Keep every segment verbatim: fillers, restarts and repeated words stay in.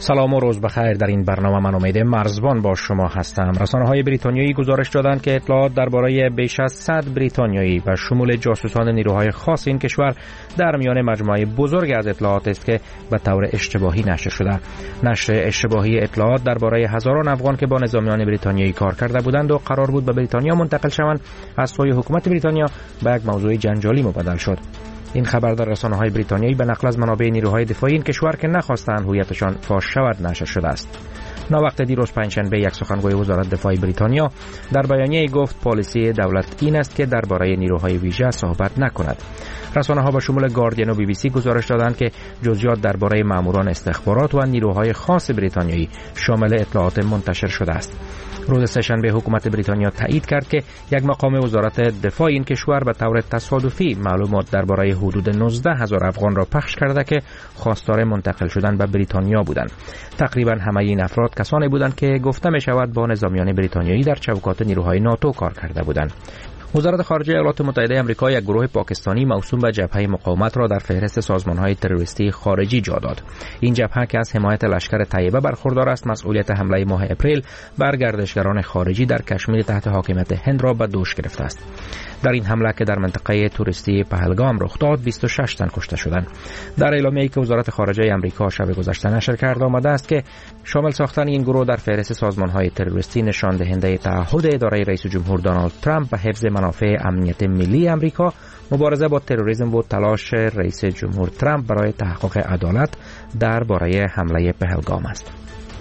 سلام و روز بخیر. در این برنامه من امید مرزبان با شما هستم. رسانه‌های بریتانیایی گزارش دادند که اطلاعات درباره بیش از صد بریتانیایی و شمول جاسوسان نیروهای خاص این کشور در میان مجموعه بزرگ از اطلاعات است که به طور اشتباهی نشر شده. نشر اشتباهی اطلاعات درباره هزاران افغان که با نظامیان بریتانیایی کار کرده بودند و قرار بود به بریتانیا منتقل شوند از سوی حکومت بریتانیا به یک موضوع جنجالی مبدل شد. این خبر در رسانه‌های بریتانیایی به نقل از منابع نیروهای دفاعی این کشور که نخواستند هویتشان فاش شود نشر شده است. ناوقت دیروز پنجشنبه یک سخنگوی وزارت دفاع بریتانیا در بیانیه گفت پالیسی دولت این است که درباره نیروهای ویژه صحبت نکند. رسانه‌ها به شمول گاردین و بی بی سی گزارش دادند که جزئیات درباره ماموران استخبارات و نیروهای خاص بریتانیایی شامل اطلاعات منتشر شده است. روز سه‌شنبه حکومت بریتانیا تایید کرد که یک مقام وزارت دفاع این کشور به طور تصادفی معلومات درباره حدود نوزده هزار افغان را پخش کرده که خواستار منتقل شدن به بریتانیا بودند. تقریبا همه این افراد کسانی بودند که گفته می شود با نظامیان بریتانیایی در چوکات نیروهای ناتو کار کرده بودند. وزارت خارجه ایالات متحده آمریکا یک گروه پاکستانی موسوم به جبهه مقاومت را در فهرست سازمان‌های تروریستی خارجی جا داد. این جبهه که از حمایت لشکر طیبه برخوردار است، مسئولیت حمله ماه اپریل بر گردشگران خارجی در کشمیر تحت حاکمیت هند را به دوش گرفته است. در این حمله که در منطقه توریستی پهلگام رخ داد، بیست و شش تن کشته شدند. در اعلامیه‌ای که وزارت خارجه آمریکا شب گذشته نشر کرده آمده است که شامل ساختن این گروه در فهرست سازمان‌های تروریستی نشان دهنده تعهد اداره رئیس جمهور دونالد ترامپ به حفظ منافع امنیت ملی آمریکا، مبارزه با تروریسم و تلاش رئیس جمهور ترامپ برای تحقق عدالت درباره حمله پهلگام است.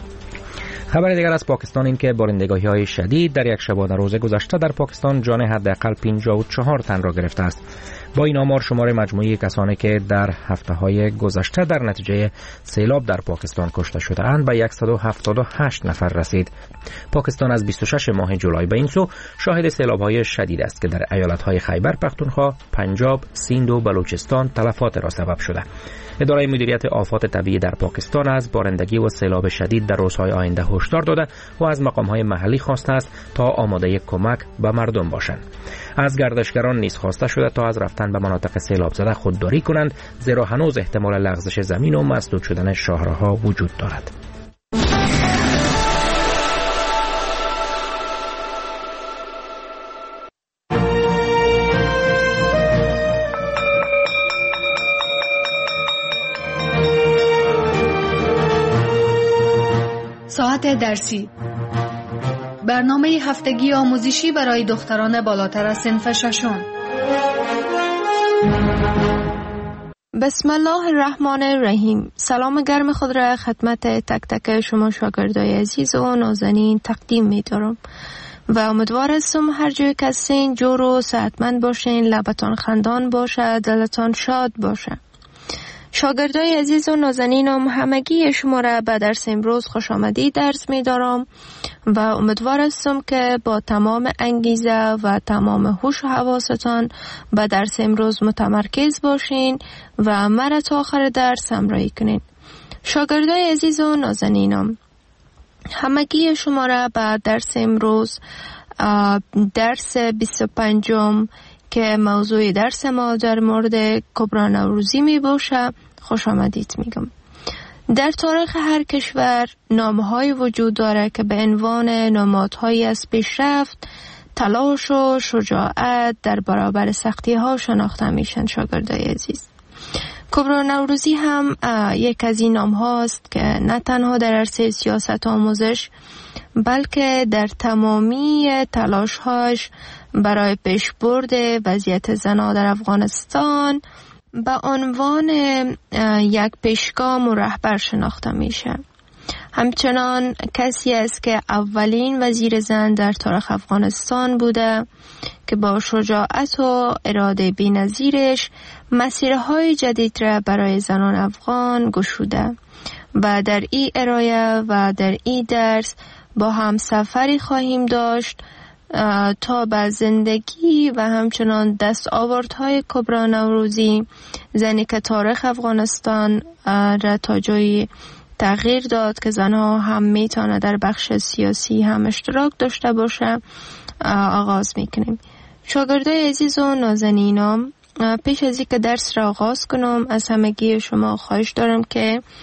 خبر دیگر از پاکستان این که بارندگی‌های شدید در یک شبانه روز گذشته در پاکستان جان حداقل پنجاه و چهار تن را گرفته است. با این آمار شمار مجموعی کسانی که در هفته‌های گذشته در نتیجه سیلاب در پاکستان کشته شده اند به صد و هفتاد و هشت نفر رسید. پاکستان از بیست و شش ماه جولای به این سو شاهد سیلاب‌های شدید است که در ایالت‌های خیبر پختونخوا، پنجاب، سیند و بلوچستان تلفات را سبب شده. اداره مدیریت آفات طبیعی در پاکستان از بارندگی و سیلاب شدید در روزهای آینده هشدار داده و از مقام‌های محلی خواسته است تا آماده کمک به مردم باشند. از گردشگران نیز خواسته شده تا از رفتن به مناطق سیلاب زده خودداری کنند، زیرا هنوز احتمال لغزش زمین و مسدود شدن شاهراه‌ها وجود دارد. ساعت درسی، برنامه هفتگی آموزشی برای دختران بالاتر از صنف ششم. بسم الله الرحمن الرحیم. سلام گرم خود را خدمت تک تک شما شاگردای عزیز و نازنین تقدیم می دارم و امیدوار هستم هر جای که هستین جور و صحتمند باشین، لبتان خندان باشه، دلتان شاد باشه. شاگردای عزیز و نازنینم، همگی شما را به درس امروز خوش آمدید درس می دارم و امیدوار هستم که با تمام انگیزه و تمام هوش و حواستان به درس امروز متمرکز باشین و مرا تا آخر درس همراهی کنین. شاگردای عزیز و نازنینم، همگی شما را به درس امروز، درس بیست و پنجم که موضوع درس ما در مورد کبری نوروزی می باشه، خوش آمدید میگم. در تاریخ هر کشور نامه‌های وجود داره که به عنوان نمادهایی از پیشرفت، تلاش و شجاعت در برابر سختی‌ها شناخته میشن. شاگردای عزیز، کبری نوروزی هم یک از این نام‌هاست که نه تنها در عرصه سیاست آموزش بلکه در تمامی تلاش‌هاش برای پیشبرد وضعیت زنان در افغانستان به عنوان یک پیشگام و رهبر شناخته میشه. همچنان کسی است که اولین وزیر زن در تاریخ افغانستان بوده که با شجاعت و اراده بی‌نظیرش مسیرهای جدید را برای زنان افغان گشوده و در این ارائه و در این درس با هم سفری خواهیم داشت تا به زندگی و همچنان دستاوردهای کبری نوروزی، زنی که تاریخ افغانستان را تا جایی تغییر داد که زنها هم میتونه در بخش سیاسی هم اشتراک داشته باشه، آغاز میکنیم. شاگردای عزیز و نازنینم، پیش از اینکه درس را آغاز کنم از همگی شما خواهش دارم که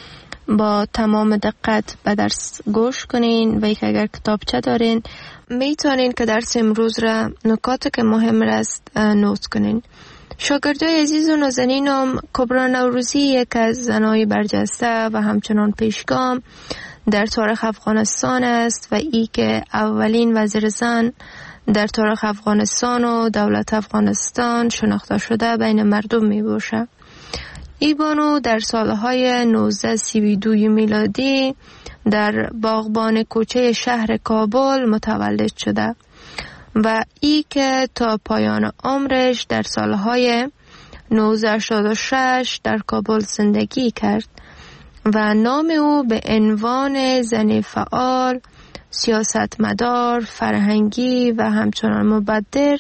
با تمام دقت به درس گوش کنین و یک اگر کتابچه دارین میتونین که درس امروز را نکاتی که مهم است نوت کنین. شاگردای عزیز و نازنینم، کبرا نوروزی یک از زنای برجسته و همچنان پیشگام در تاریخ افغانستان است و ای که اولین وزیر زن در تاریخ افغانستان و دولت افغانستان شناخته شده بین مردم می باشه. ای بانو در سالهای نوزده سی و دو میلادی در باغبان کوچه شهر کابل متولد شده و ای که تا پایان عمرش در سالهای نوزده هشتاد و شش در کابل زندگی کرد و نام او به عنوان زن فعال، سیاستمدار، فرهنگی و همچنان مبدر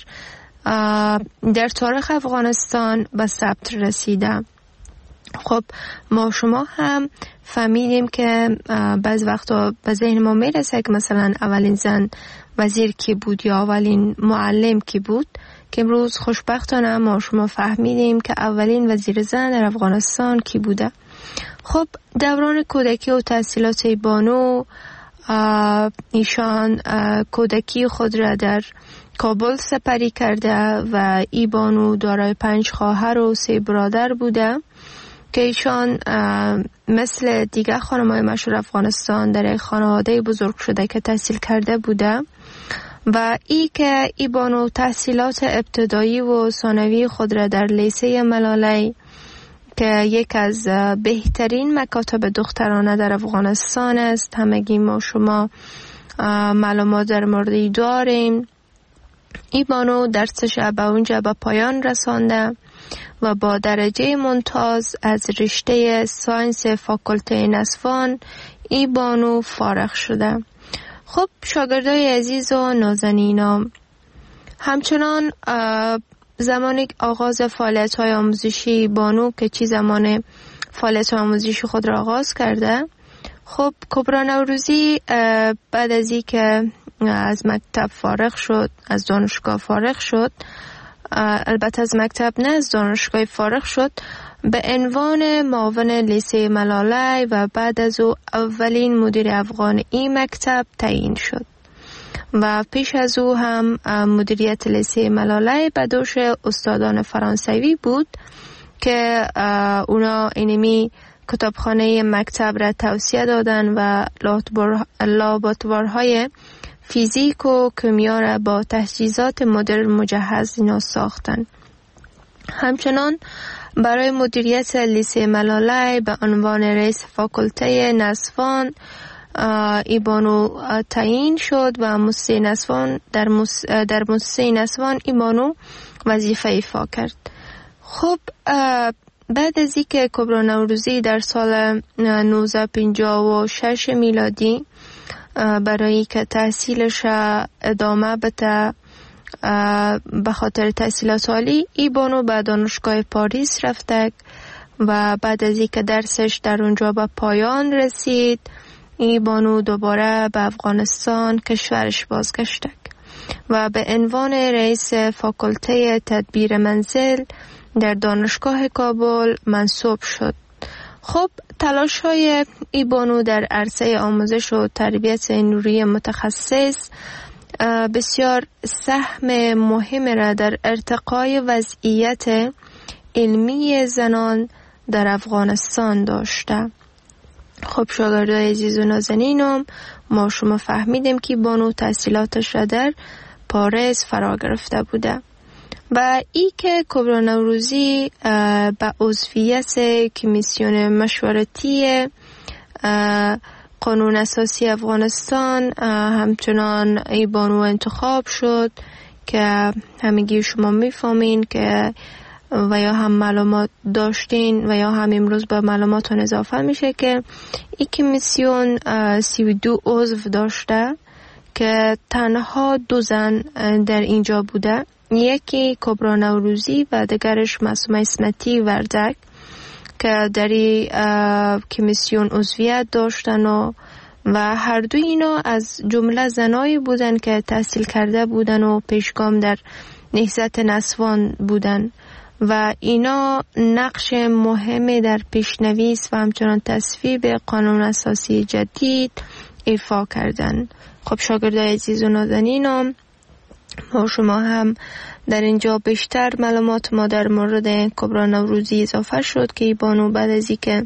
در تاریخ افغانستان به ثبت رسیده. خب ما شما هم فهمیدیم که بعض وقتا به ذهن ما میرسه که مثلا اولین زن وزیر کی بود یا اولین معلم کی بود، که امروز خوشبختانه ما شما فهمیدیم که اولین وزیر زن در افغانستان کی بوده. خب دوران کودکی و تحصیلات بانو، ایشان کودکی خود را در کابل سپری کرده و ای بانو دارای پنج خواهر و سه برادر بوده که ایشان مثل دیگر خانم‌های مشهور افغانستان در خانواده بزرگ شده که تحصیل کرده بوده و ای که ای بانو تحصیلات ابتدایی و ثانوی خود را در لیسه ملالی که یک از بهترین مکاتب دخترانه در افغانستان است، همگی ما شما معلومات در موردی داریم، ای بانو درسش به اونجا به پایان رسانده و با درجه ممتاز از رشته ساینس فاکولته نسوان ای بانو فارغ شده. خب شاگردای عزیز و نازنینم، همچنان زمانی آغاز فعالیت های آموزشی بانو که چی زمان فعالیت آموزشی خود را آغاز کرده، خب کبرا نوروزی بعد از این که از مکتب فارغ شد، از دانشگاه فارغ شد، البته از مکتب نه از دانشگاه فارغ شد، به عنوان معاون لیسه ملالی و بعد از او اولین مدیر افغان این مکتب تعیین شد و پیش از او هم مدیریت لیسه ملالی به دوش استادان فرانسوی بود که اونا اینمی کتابخانه مکتب را توسعه دادن و لابراتوارهای فیزیک و کیمیا را با تجهیزات مدرن مجهز اینا ساختن. همچنان برای مدیریت لیسه ملالی به عنوان رئیس فاکولته نسوان ای بانو تعیین شد و موسسه نسوان در موس در موسسه نسوان ای بانو وظیفه ایفا کرد. خب بعد از اینکه کبرا نوروزی در سال نوزده پنجاه و شش میلادی برای که تحصیلش ادامه بده به خاطر تحصیلات عالی، ای بانو به دانشگاه پاریس رفته و بعد از اینکه درسش در اونجا به پایان رسید، ای بانو دوباره به افغانستان کشورش بازگشته و به عنوان رئیس فاکولته تدبیر منزل در دانشگاه کابل منصوب شد. خب تلاش های ای بانو در عرصه آموزش و تربیت نوری متخصص بسیار سهم مهم را در ارتقای وضعیت علمی زنان در افغانستان داشته. خب شاگردای عزیز و نازنینم، ما شما فهمیدیم که بانو تحصیلاتش را در پاریس فرا گرفته بوده و ای که کبرا نوروزی به عضویت کمیسیون مشورتی قانون اساسی افغانستان همچنان ای بانو انتخاب شد که همگی شما میفهمین که و یا هم معلومات داشتین و یا هم امروز به معلوماتون اضافه میشه که این کمیسیون سی و دو عضو داشته که تنها دو زن در اینجا بوده، یکی کبرا نوروزی و دیگرش معصومه اسمتی وردک که در این کمیسیون عضویت داشتن و و هر دو اینا از جمله زنایی بودن که تحصیل کرده بودن و پیشگام در نهضت نسوان بودن و اینا نقش مهمی در پیشنویس و همچنان تصویب قانون اساسی جدید ایفا کردند. خب شاگردای عزیز و نازنینم، ما شما هم در اینجا بیشتر معلومات ما در مورد کبرا نوروزی اضافه شد که بانو بعد از اینکه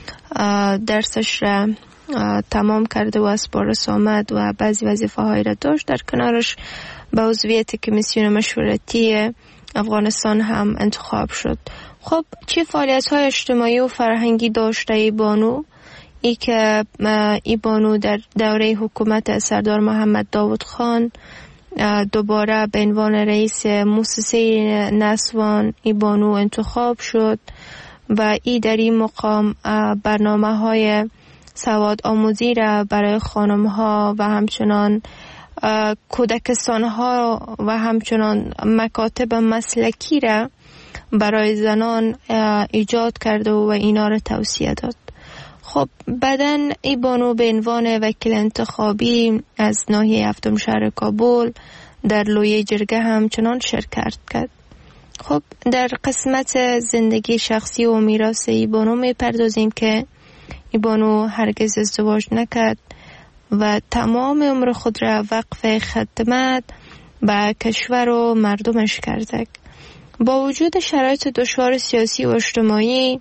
درسش را تمام کرده و از پاریس آمد و بعضی وظیفه هایی را داشت، در کنارش به عضویت کمیسیون مشورتی افغانستان هم انتخاب شد. خب چه فعالیت های اجتماعی و فرهنگی داشته ای بانو؟ ای که ای بانو در دوره حکومت سردار محمد داود خان دوباره به عنوان رئیس مؤسسه نسوان ای بانو انتخاب شد و ای در این مقام برنامه های سواد آموزی را برای خانم ها و همچنان کودکستان ها و همچنان مکاتب مسلکی را برای زنان ایجاد کرده و اینا را توصیه داد. خب بعدن ای بانو به عنوان وکیل انتخابی از ناحیه هفتم شهر کابل در لویه جرگه همچنان شرکت کرد. خب در قسمت زندگی شخصی و میراث ای بانو می پردازیم که ای بانو هرگز ازدواج نکرد و تمام عمر خود را وقف خدمت به کشور و مردمش کرده. با وجود شرایط دشوار سیاسی و اجتماعی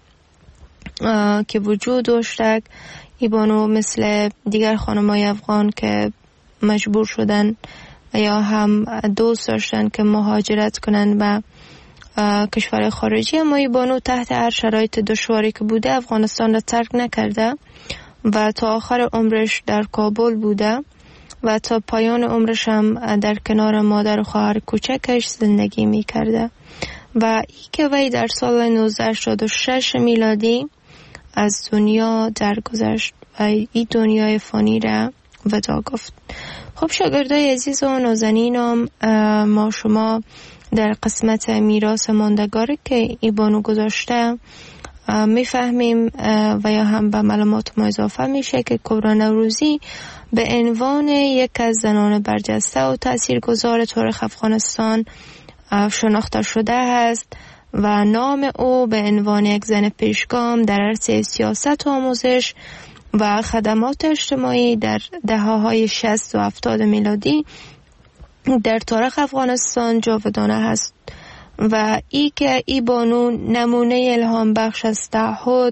که وجود داشته، ای بانو مثل دیگر خانمای افغان که مجبور شدن یا هم دوست داشتن که مهاجرت کنن به کشور خارجی، اما ای بانو تحت هر شرایط دشواری که بوده افغانستان را ترک نکرده و تا آخر عمرش در کابل بوده و تا پایان عمرش هم در کنار مادر و خواهر کوچکش زندگی می کرده و ای که وی در سال نوزده صد و شش میلادی از دنیا درگذشت و این دنیای فانی را وداع گفت. خب شاگردای عزیز و نازنینم، ما شما در قسمت میراث ماندگاری که ای بانو گذاشته میفهمیم و یا هم به معلومات ما اضافه میشه که کبرا نوروزی به عنوان یک از زنان برجسته و تاثیرگذار تاریخ افغانستان شناخته شده است و نام او به عنوان یک زن پیشگام در عرصه سیاست و آموزش و خدمات اجتماعی در دهه‌های شصت و هفتاد میلادی در تاریخ افغانستان جاودانه است و ای که ای بانو نمونه الهام بخش از تعهد،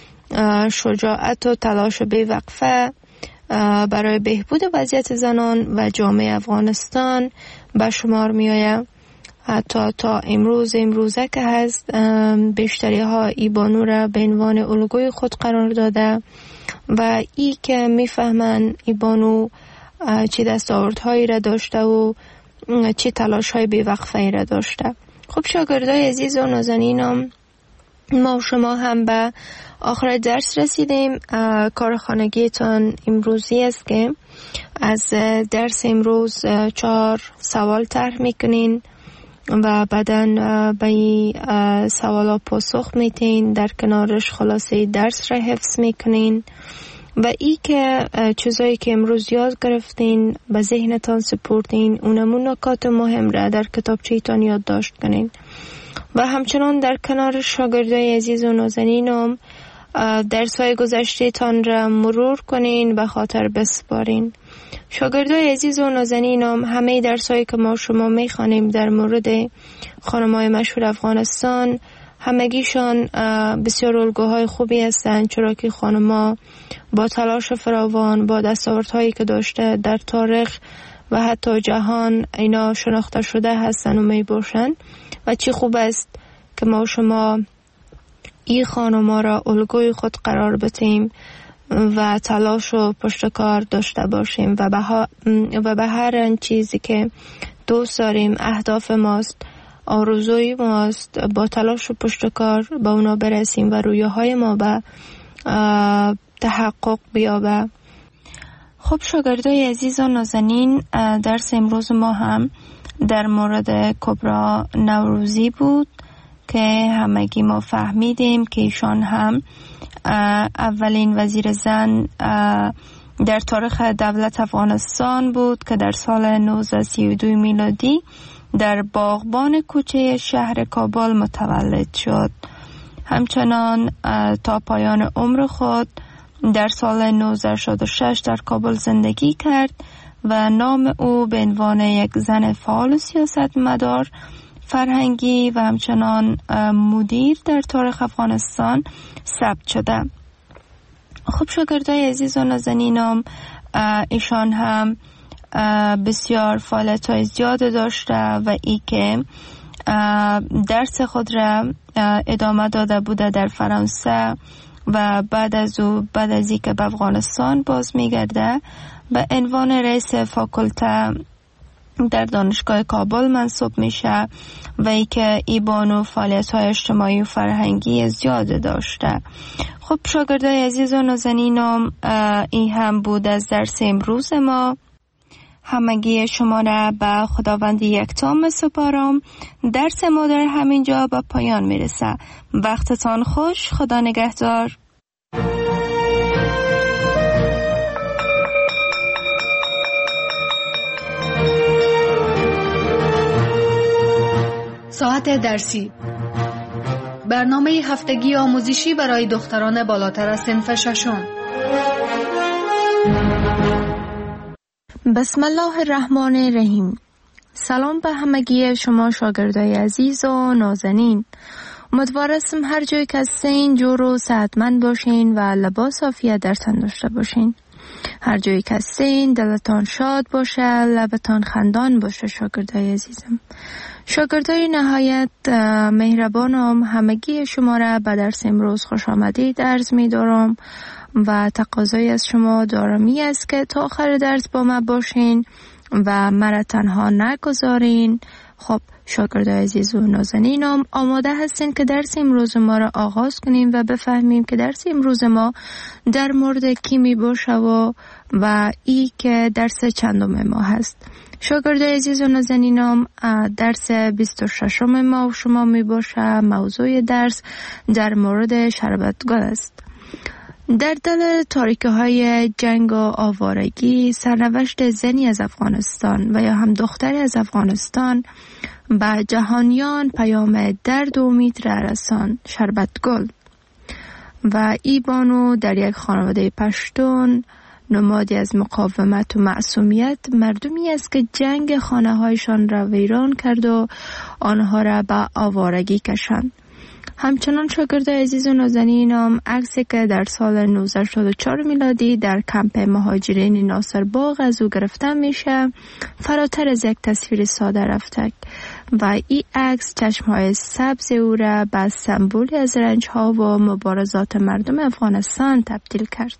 شجاعت و تلاش بی‌وقفه برای بهبود وضعیت زنان و جامعه افغانستان به شمار می آید. حتی تا امروز امروزه که هست بیشتری ها ای بانو را به عنوان الگوی خود قرار داده و ای که میفهمن ای بانو چه دستاوردهایی را داشته و چه تلاش های بی‌وقفه را داشته. خب شاگردای عزیز و نازنینم، ما و شما هم به آخر درس رسیدیم. کار خانگیتان امروزی است که از درس امروز چهار سوال طرح میکنین و بعداً به این سوالا پاسخ میتین، در کنارش خلاصه درس را حفظ میکنین و ای که چیزایی که امروز یاد گرفتین به ذهنتان سپردین، اونمون نکات مهم را در کتابچه‌تان یادداشت کنین و همچنان در کنار شاگردای عزیز و نازنینم درس‌های گذشته تان را مرور کنین، به خاطر بسپارین. شاگردای عزیز و نازنینم، همه درس‌هایی که ما شما می‌خوانیم در مورد خانم‌های مشهور افغانستان همگیشان بسیار الگوهای خوبی هستند، چرا که خانم‌ها با تلاش فراوان، با دستاوردهایی که داشته در تاریخ و حتی جهان اینا شناخته شده هستند و می باشند و چی خوب است که ما شما این خانم‌ها را الگوی خود قرار بدیم و تلاش و پشتکار داشته باشیم و به و به هر چیزی که دوست داریم، اهداف ماست، آرزوی ماست، با تلاش و پشتکار با اونا برسیم و رویاهای ما به تحقق بیابه. خب شاگردای عزیز و نازنین، درس امروز ما هم در مورد کبرا نوروزی بود که همگی ما فهمیدیم که ایشان هم اولین وزیر زن در تاریخ دولت افغانستان بود که در سال نوزده سی و دو میلادی در باغبان کوچه شهر کابل متولد شد. همچنان تا پایان عمر خود در سال نوزده هشتاد و شش در کابل زندگی کرد و نام او به عنوان یک زن فعال و سیاستمدار فرهنگی و همچنان مدیر در تاریخ افغانستان ثبت شده. خب شاگردای عزیز و نازنینم، ایشان هم بسیار فعالیت‌های زیاد داشته و ای که درس خود را ادامه داده بوده در فرانسه و بعد از او بعد از اینکه به افغانستان باز میگرده به عنوان رئیس فاکولته در دانشگاه کابل منصوب میشه و ای که ای بانو فعالیت‌های اجتماعی و فرهنگی زیاد داشته. خب شاگردای عزیز و نازنینم، این هم بود از درس امروز ما. همگی شما را به خداوند یکتا سپارم. درس ما در همینجا به پایان میرسه. وقتتان خوش. خدا نگهدار. ساعت درسی، برنامه هفتگی آموزشی برای دختران بالاتر از صنف ششم. بسم الله الرحمن الرحیم. سلام به همگی شما شاگردای عزیز و نازنین. امیدوارم هر جای که هستین جور و صحتمند باشین و لباس عافیت در تن داشته باشین. هر جایی که هستین دلتان شاد باشه، لبتان خندان باشه. شاگردای عزیزم، شاگردای نهایت مهربانم، همگی شما را به درس امروز خوش آمدید عرض می دارم و تقاضای از شما دارمی است که تا آخر درس با ما باشین و مرا تنها نگذارین. خب شاگردای عزیز و نازنینم، آماده هستین که درس امروز ما را آغاز کنیم و بفهمیم که درس امروز ما در مورد کی می باشه و و ای که درس چندم ما هست. شاگردای عزیز و نازنینم، درس بیست و ششم ما و شما می باشه. موضوع درس در مورد شربتگل است. در دل تاریکی های جنگ و آوارگی، سرنوشت زنی از افغانستان و یا هم دختری از افغانستان به جهانیان پیام درد و امید را رساند. شربتگل و ای بانو در یک خانواده پشتون، نمادی از مقاومت و معصومیت، مردمی است که جنگ خانه هایشان را ویران کرد و آنها را به آوارگی کشاند. همچنان شاگردای عزیز و نازنینم، عکسی که در سال نوزده هشتاد و چهار میلادی در کمپ مهاجرین ناصر باغ از او گرفته میشه، فراتر از یک تصویر ساده رفته و این عکس چشمهای سبز او را به سمبولی از رنجها و مبارزات مردم افغانستان تبدیل کرد.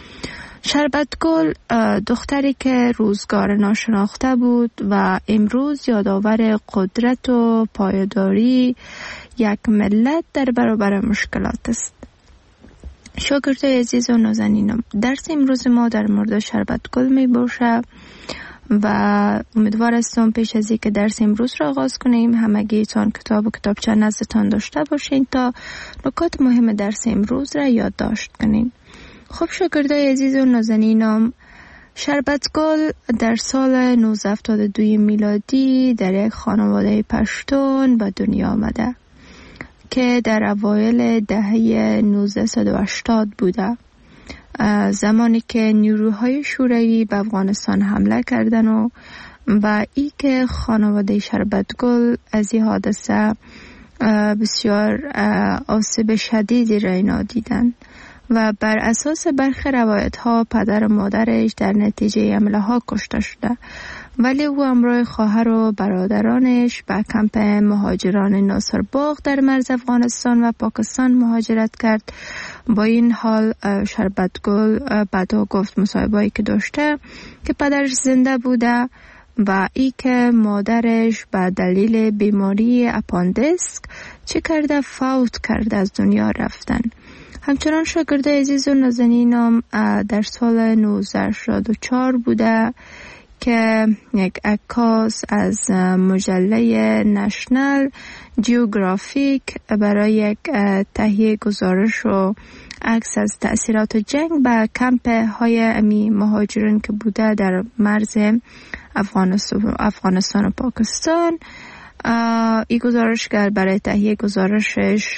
شربتگل دختری که روزگار ناشناخته بود و امروز یادآور قدرت و پایداری یک ملت در برابر مشکلات است. شاگردای عزیز و نازنینم، درس امروز ما در مورد شربتگل می باشه و امیدوار هستم پیش از اینکه درس امروز را آغاز کنیم همگیتان کتاب و کتابچه نزدتان داشته باشین تا نکات مهم درس امروز را یادداشت کنین. خب شاگردای عزیز و نازنینم، شربتگل در سال نوزده هفتاد و دو میلادی در یک خانواده پشتون به دنیا آمده که در اوایل دهه نوزده و هشتاد بوده، زمانی که نیروهای شوروی به افغانستان حمله کردن و و ای که خانواده شربتگل از این حادثه بسیار آسیب شدیدی را اینا دیدن و بر اساس برخی روایت ها پدر و مادرش در نتیجه حمله ها کشته شده، ولی او همراه خواهر و برادرانش به کمپ مهاجران ناصر باغ در مرز افغانستان و پاکستان مهاجرت کرد. با این حال شربتگل بعدا گفت مصاحبه‌ای که داشته که پدرش زنده بوده و ای که مادرش به دلیل بیماری اپاندیسک چه کرده فوت کرده، از دنیا رفتن. همچنان شاگردای عزیز و نازنینم، در سال نوزده هشتاد و چهار بوده که یک عکاس از مجله نشنال جیوگرافیک برای یک تهیه گزارش و عکس از تأثیرات جنگ به کمپ های امی مهاجرین که بوده در مرز افغانستان, افغانستان و پاکستان. این گزارشگر برای تهیه گزارشش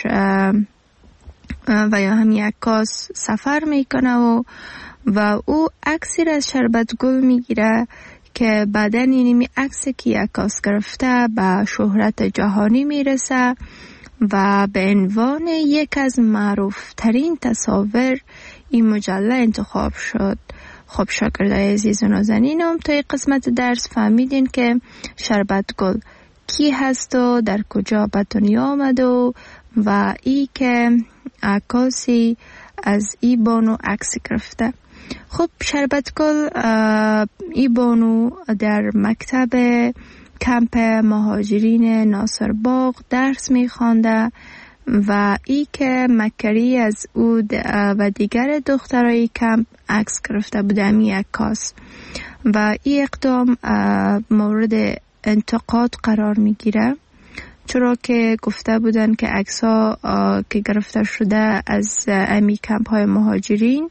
و یا هم عکاس سفر میکنه و و او عکسی را از شربت گل میگیره که بعدن اینمی عکسی که عکاس گرفته به شهرت جهانی میرسه و به عنوان یک از معروف ترین تصاویر این مجله انتخاب شد. خب شاگردای عزیز و نازنینم، تا این قسمت درس فهمیدین که شربت گل کی هست و در کجا به دنیا آمد و و ای که عکاسی از ای بانو عکس گرفته. خب شربت گل ای بانو در مکتب کمپ مهاجرین ناصر باغ درس میخوانده و ای که مکری از او و دیگر دخترای کمپ عکس گرفته بوده می عکاس و این اقدام مورد انتقاد قرار میگیره، چرا که گفته بودن که عکس ها که گرفته شده از امی کمپ های مهاجرین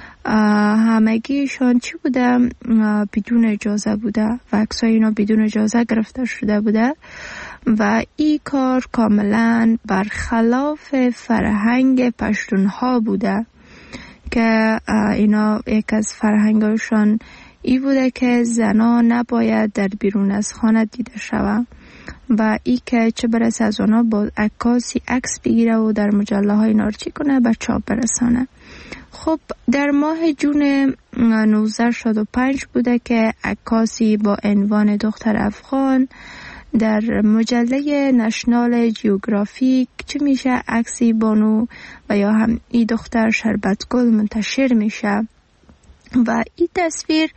همگیشان چی بوده؟ بدون اجازه بوده و عکس های اینا بدون اجازه گرفته شده بوده و این کار کاملا برخلاف فرهنگ پشتونها بوده که اینا یک از فرهنگشان ای بوده که زنان نباید در بیرون از خانه دیده شوند و ای که چه برسه از اونا با عکاسی عکس بگیره و در مجله های نارچی کنه به چاپ برسانه. خب در ماه جون نوزده شصت و پنج بوده که عکاسی با عنوان دختر افغان در مجله نشنال جیوگرافیک چه میشه عکسی بانو و یا هم ای دختر شربت گل منتشر میشه و این تصویر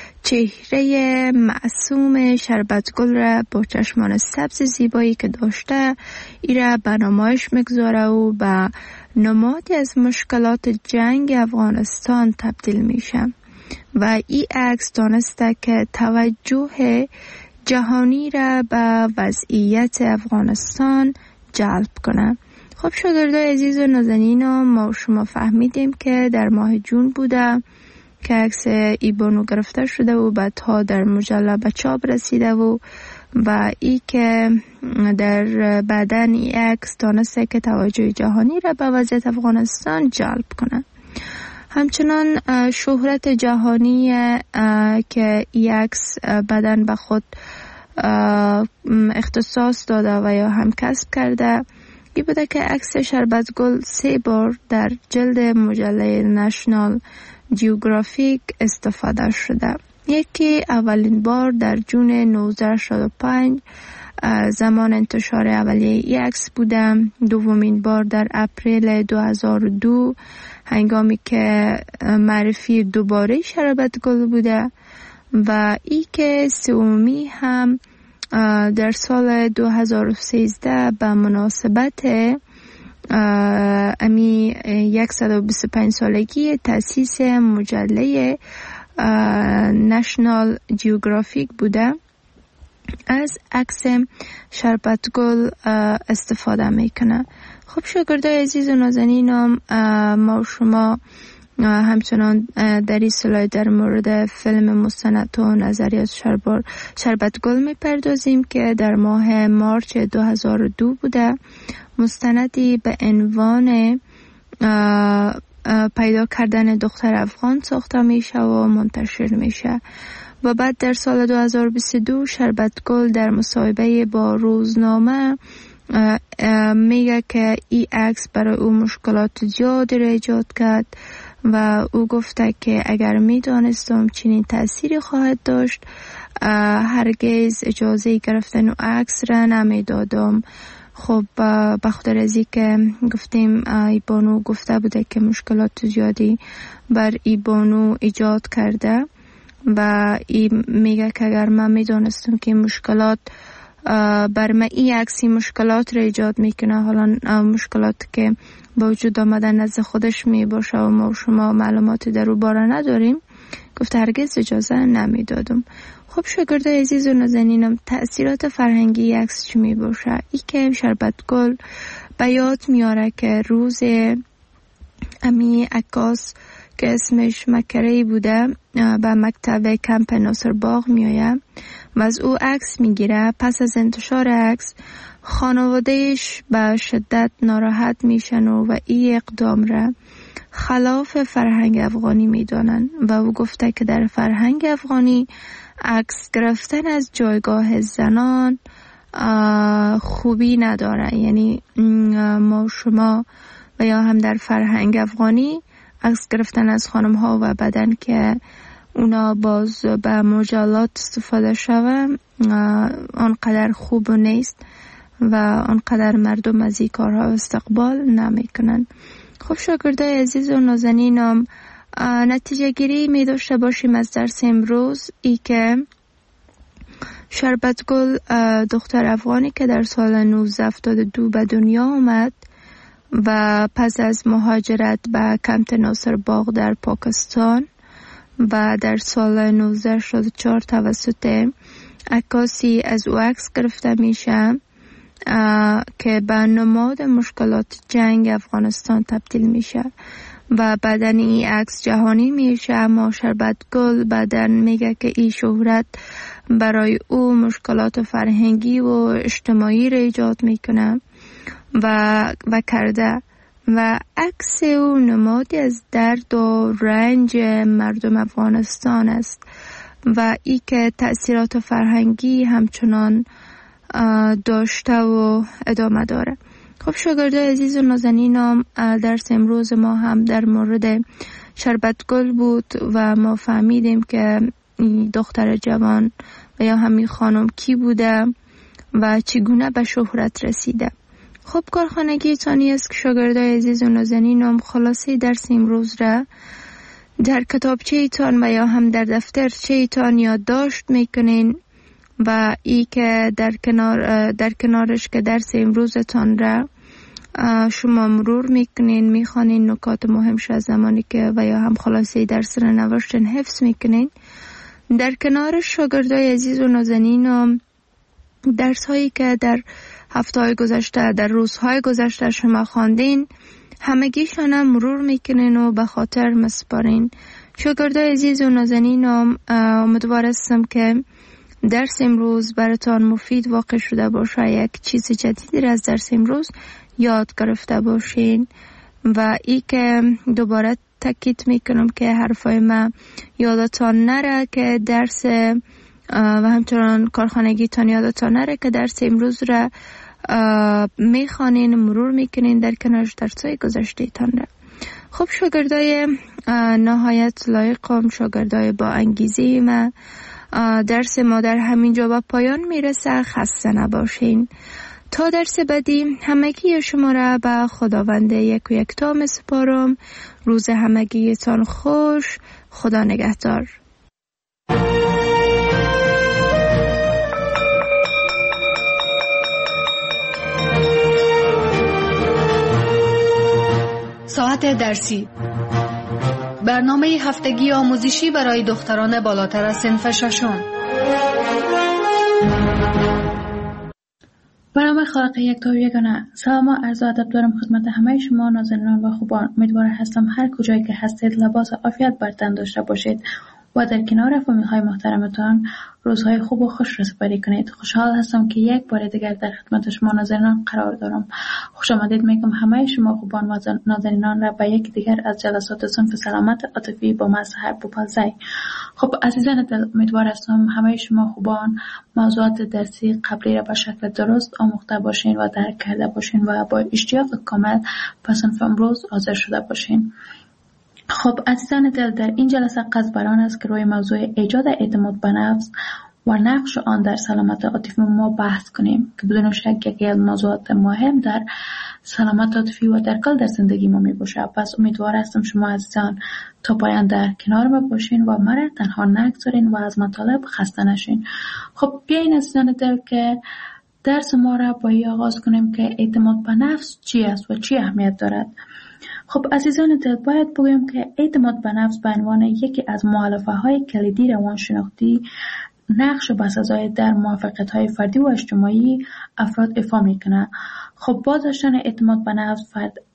چهره معصوم شربت گل را با چشمان سبز زیبایی که داشته ای را به نمایش میگذاره و به نمادی از مشکلات جنگ افغانستان تبدیل میشه و این عکس دانسته که توجه جهانی را به وضعیت افغانستان جلب کنه. خب شاگردای عزیز و نازنینم، ما شما فهمیدیم که در ماه جون بوده که عکس ای بانو گرفته شده و بعدها در مجله به چاپ رسیده و و ای که در بعدن این عکس دانسته که توجه جهانی را به وضعیت افغانستان جلب کنه. همچنان شهرت جهانی که این عکس بعدن به خود اختصاص داده و یا هم کسب کرده این بوده که عکس شربت گل سه بار در جلد مجله نشنال جیوگرافیک استفاده شده. یکی اولین بار در جون نوزده شصت و پنج زمان انتشار اولیه این عکس بوده، دومین بار در اپریل دو هزار و دو هنگامی که معرفی دوباره شربت گل بوده و ای که سومی هم در سال دو هزار و سیزده به مناسبت امی صد و بیست و پنج سالگی تأسیس مجله نشنال جیوگرافیک بوده، از عکس شربت گل استفاده میکنه. خب شاگردای عزیز و نازنینم، ما شما همچنان در این سلاید در مورد فیلم مستند و نظریات شربت گل میپردازیم که در ماه مارچ دو هزار و دو بوده. مستندی به عنوان پیدا کردن دختر افغان ساخته میشه و منتشر میشه و بعد در سال دو هزار و بیست و دو شربت گل در مصاحبه با روزنامه میگه که این عکس برای او مشکلات زیادی را ایجاد کرد و او گفته که اگر میدانستم چنین تأثیری خواهد داشت هرگز اجازه گرفتن و عکس را نمیدادم. خب بخاطر از این که گفتیم ای بانو گفته بوده که مشکلات زیادی بر ای بانو ایجاد کرده و ای میگه که اگر من میدانستم که مشکلات بر من این عکسی مشکلات را ایجاد میکنه، حالا مشکلات که با وجود آمدن نزد خودش می باشه و ما شما معلوماتی در او باره نداریم، گفته هرگز اجازه نمیدادم. خب شاگردای عزیز و نازنینم، تأثیرات فرهنگی عکس چی می باشه؟ ای که شربت گل به یاد میاره که روز امی عکاس که اسمش مکری بوده به مکتب کمپ ناصر باغ می آید و از او عکس می گیره. پس از انتشار عکس خانوادهش به شدت ناراحت میشن و این اقدام را خلاف فرهنگ افغانی می دانن و او گفته که در فرهنگ افغانی عکس گرفتن از جایگاه زنان خوبی نداره. یعنی ما شما و یا هم در فرهنگ افغانی عکس گرفتن از خانم ها و بدن که اونا باز به مجالات استفاده شوه آنقدر خوب نیست و آنقدر مردم از این کارها استقبال نمی کنن. خب شاگردای عزیز و نازنینم، نتیجه گیری می داشته باشیم از درس امروز ای که شربتگل دختر افغانی که در سال نوزده هفتاد و دو به دنیا آمد و پس از مهاجرت به کمپ ناصر باغ در پاکستان و در سال نوزده شصت و چهار توسط عکاسی از او عکس گرفته میشه که به نماد مشکلات جنگ افغانستان تبدیل میشه و بعدن این عکس جهانی میشه. اما شربتگل بعدن میگه که این شهرت برای او مشکلات فرهنگی و اجتماعی را ایجاد میکنه و و کرده و عکس او نمادی از درد و رنج مردم افغانستان است و ای که تأثیرات فرهنگی همچنان داشته و ادامه داره. خب شاگردای عزیز و نازنینم، درس امروز ما هم در مورد شربتگل بود و ما فهمیدیم که دختر جوان و یا همین خانم کی بوده و چگونه به شهرت رسیده. خب کارخانگی تانی است که شاگردای عزیز و نازنینم خلاصه درس امروز را در کتابچه ایتان و یا هم در دفترچه ایتان یادداشت میکنین و ای که در کنار در کنارش که درس امروزتان را شما مرور میکنین، میخوانین نکات مهمش از زمانی که و یا هم خلاصه درس را نوشتن حفظ میکنین. در کنارش شاگردای عزیز و نازنینم درس هایی که در هفته های گذشته در روزهای گذشته شما خواندین همگیشان هم مرور میکنین و به خاطر مسپارین. شاگردای عزیز و نازنینم، امیدوار هستم که درس امروز براتان مفید واقع شده باشه، یک چیز جدیدی را از درس امروز یاد گرفته باشین و ای که دوباره تاکید میکنم که حرفای من یادتان نره که درس و همچنان کارخانگی تان یادتان نره که درس امروز را میخوانین، مرور میکنین در کنارش درسای گذشته تان را. خب شاگردای نهایت لایقم، شاگردای با انگیزه ما، درس ما در همین جا به پایان میرسه. خسته نباشین. تا درس بعدی همگی شما را به خداوند یک و یک تا سپارم. روز همگیتان خوش. خدا نگهدار. ساعت درسی، برنامه هفتگی آموزشی برای دختران بالاتر از صنف ششم. برنامه خالق یک تا یگانه. سلام و عرض ادب دارم خدمت همه شما نازنینان و خوبان. امیدوار هستم هر کجایی که هستید لباس عافیت بر تن داشته باشید و در کنار فامیل های محترمتان روزهای خوب و خوش را سپری کنید. خوشحال هستم که یک بار دیگر در خدمت شما نازنینان قرار دارم. خوش آمدید میگم همه شما خوبان و نازنینان را به یک دیگر از جلسات صنف سلامت عاطفی با من صاحب بوپالزی. خب عزیزان دل، امیدوار هستم همه شما خوبان موضوعات درسی قبلی را به شکل درست آموخته باشین و درک کرده باشین و با اشتیاق کامل به صنف امروز حاضر شده باشین. خب عزیزان دل، در این جلسه قصد بر آن است که روی موضوع ایجاد اعتماد به نفس و نقش آن در سلامت عاطفی ما بحث کنیم که بدون شک یکی از موضوعات مهم در سلامت عاطفی و در کل در زندگی ما می باشه. پس امیدوار هستم شما عزیزان تا پایان در کنار ما باشین و مرا تنها نگذارین و از مطالب خسته نشین. خب بیاین عزیزان دل که درس ما را با این آغاز کنیم که اعتماد به نفس چی است و چی اهمیت دارد. خب عزیزان دل، باید بگویم که اعتماد به نفس به عنوان یکی از مؤلفه های کلیدی روانشناختی نقش بسزای در موفقیت های فردی و اجتماعی افراد ایفا میکنه. خب با داشتن اعتماد به نفس فرد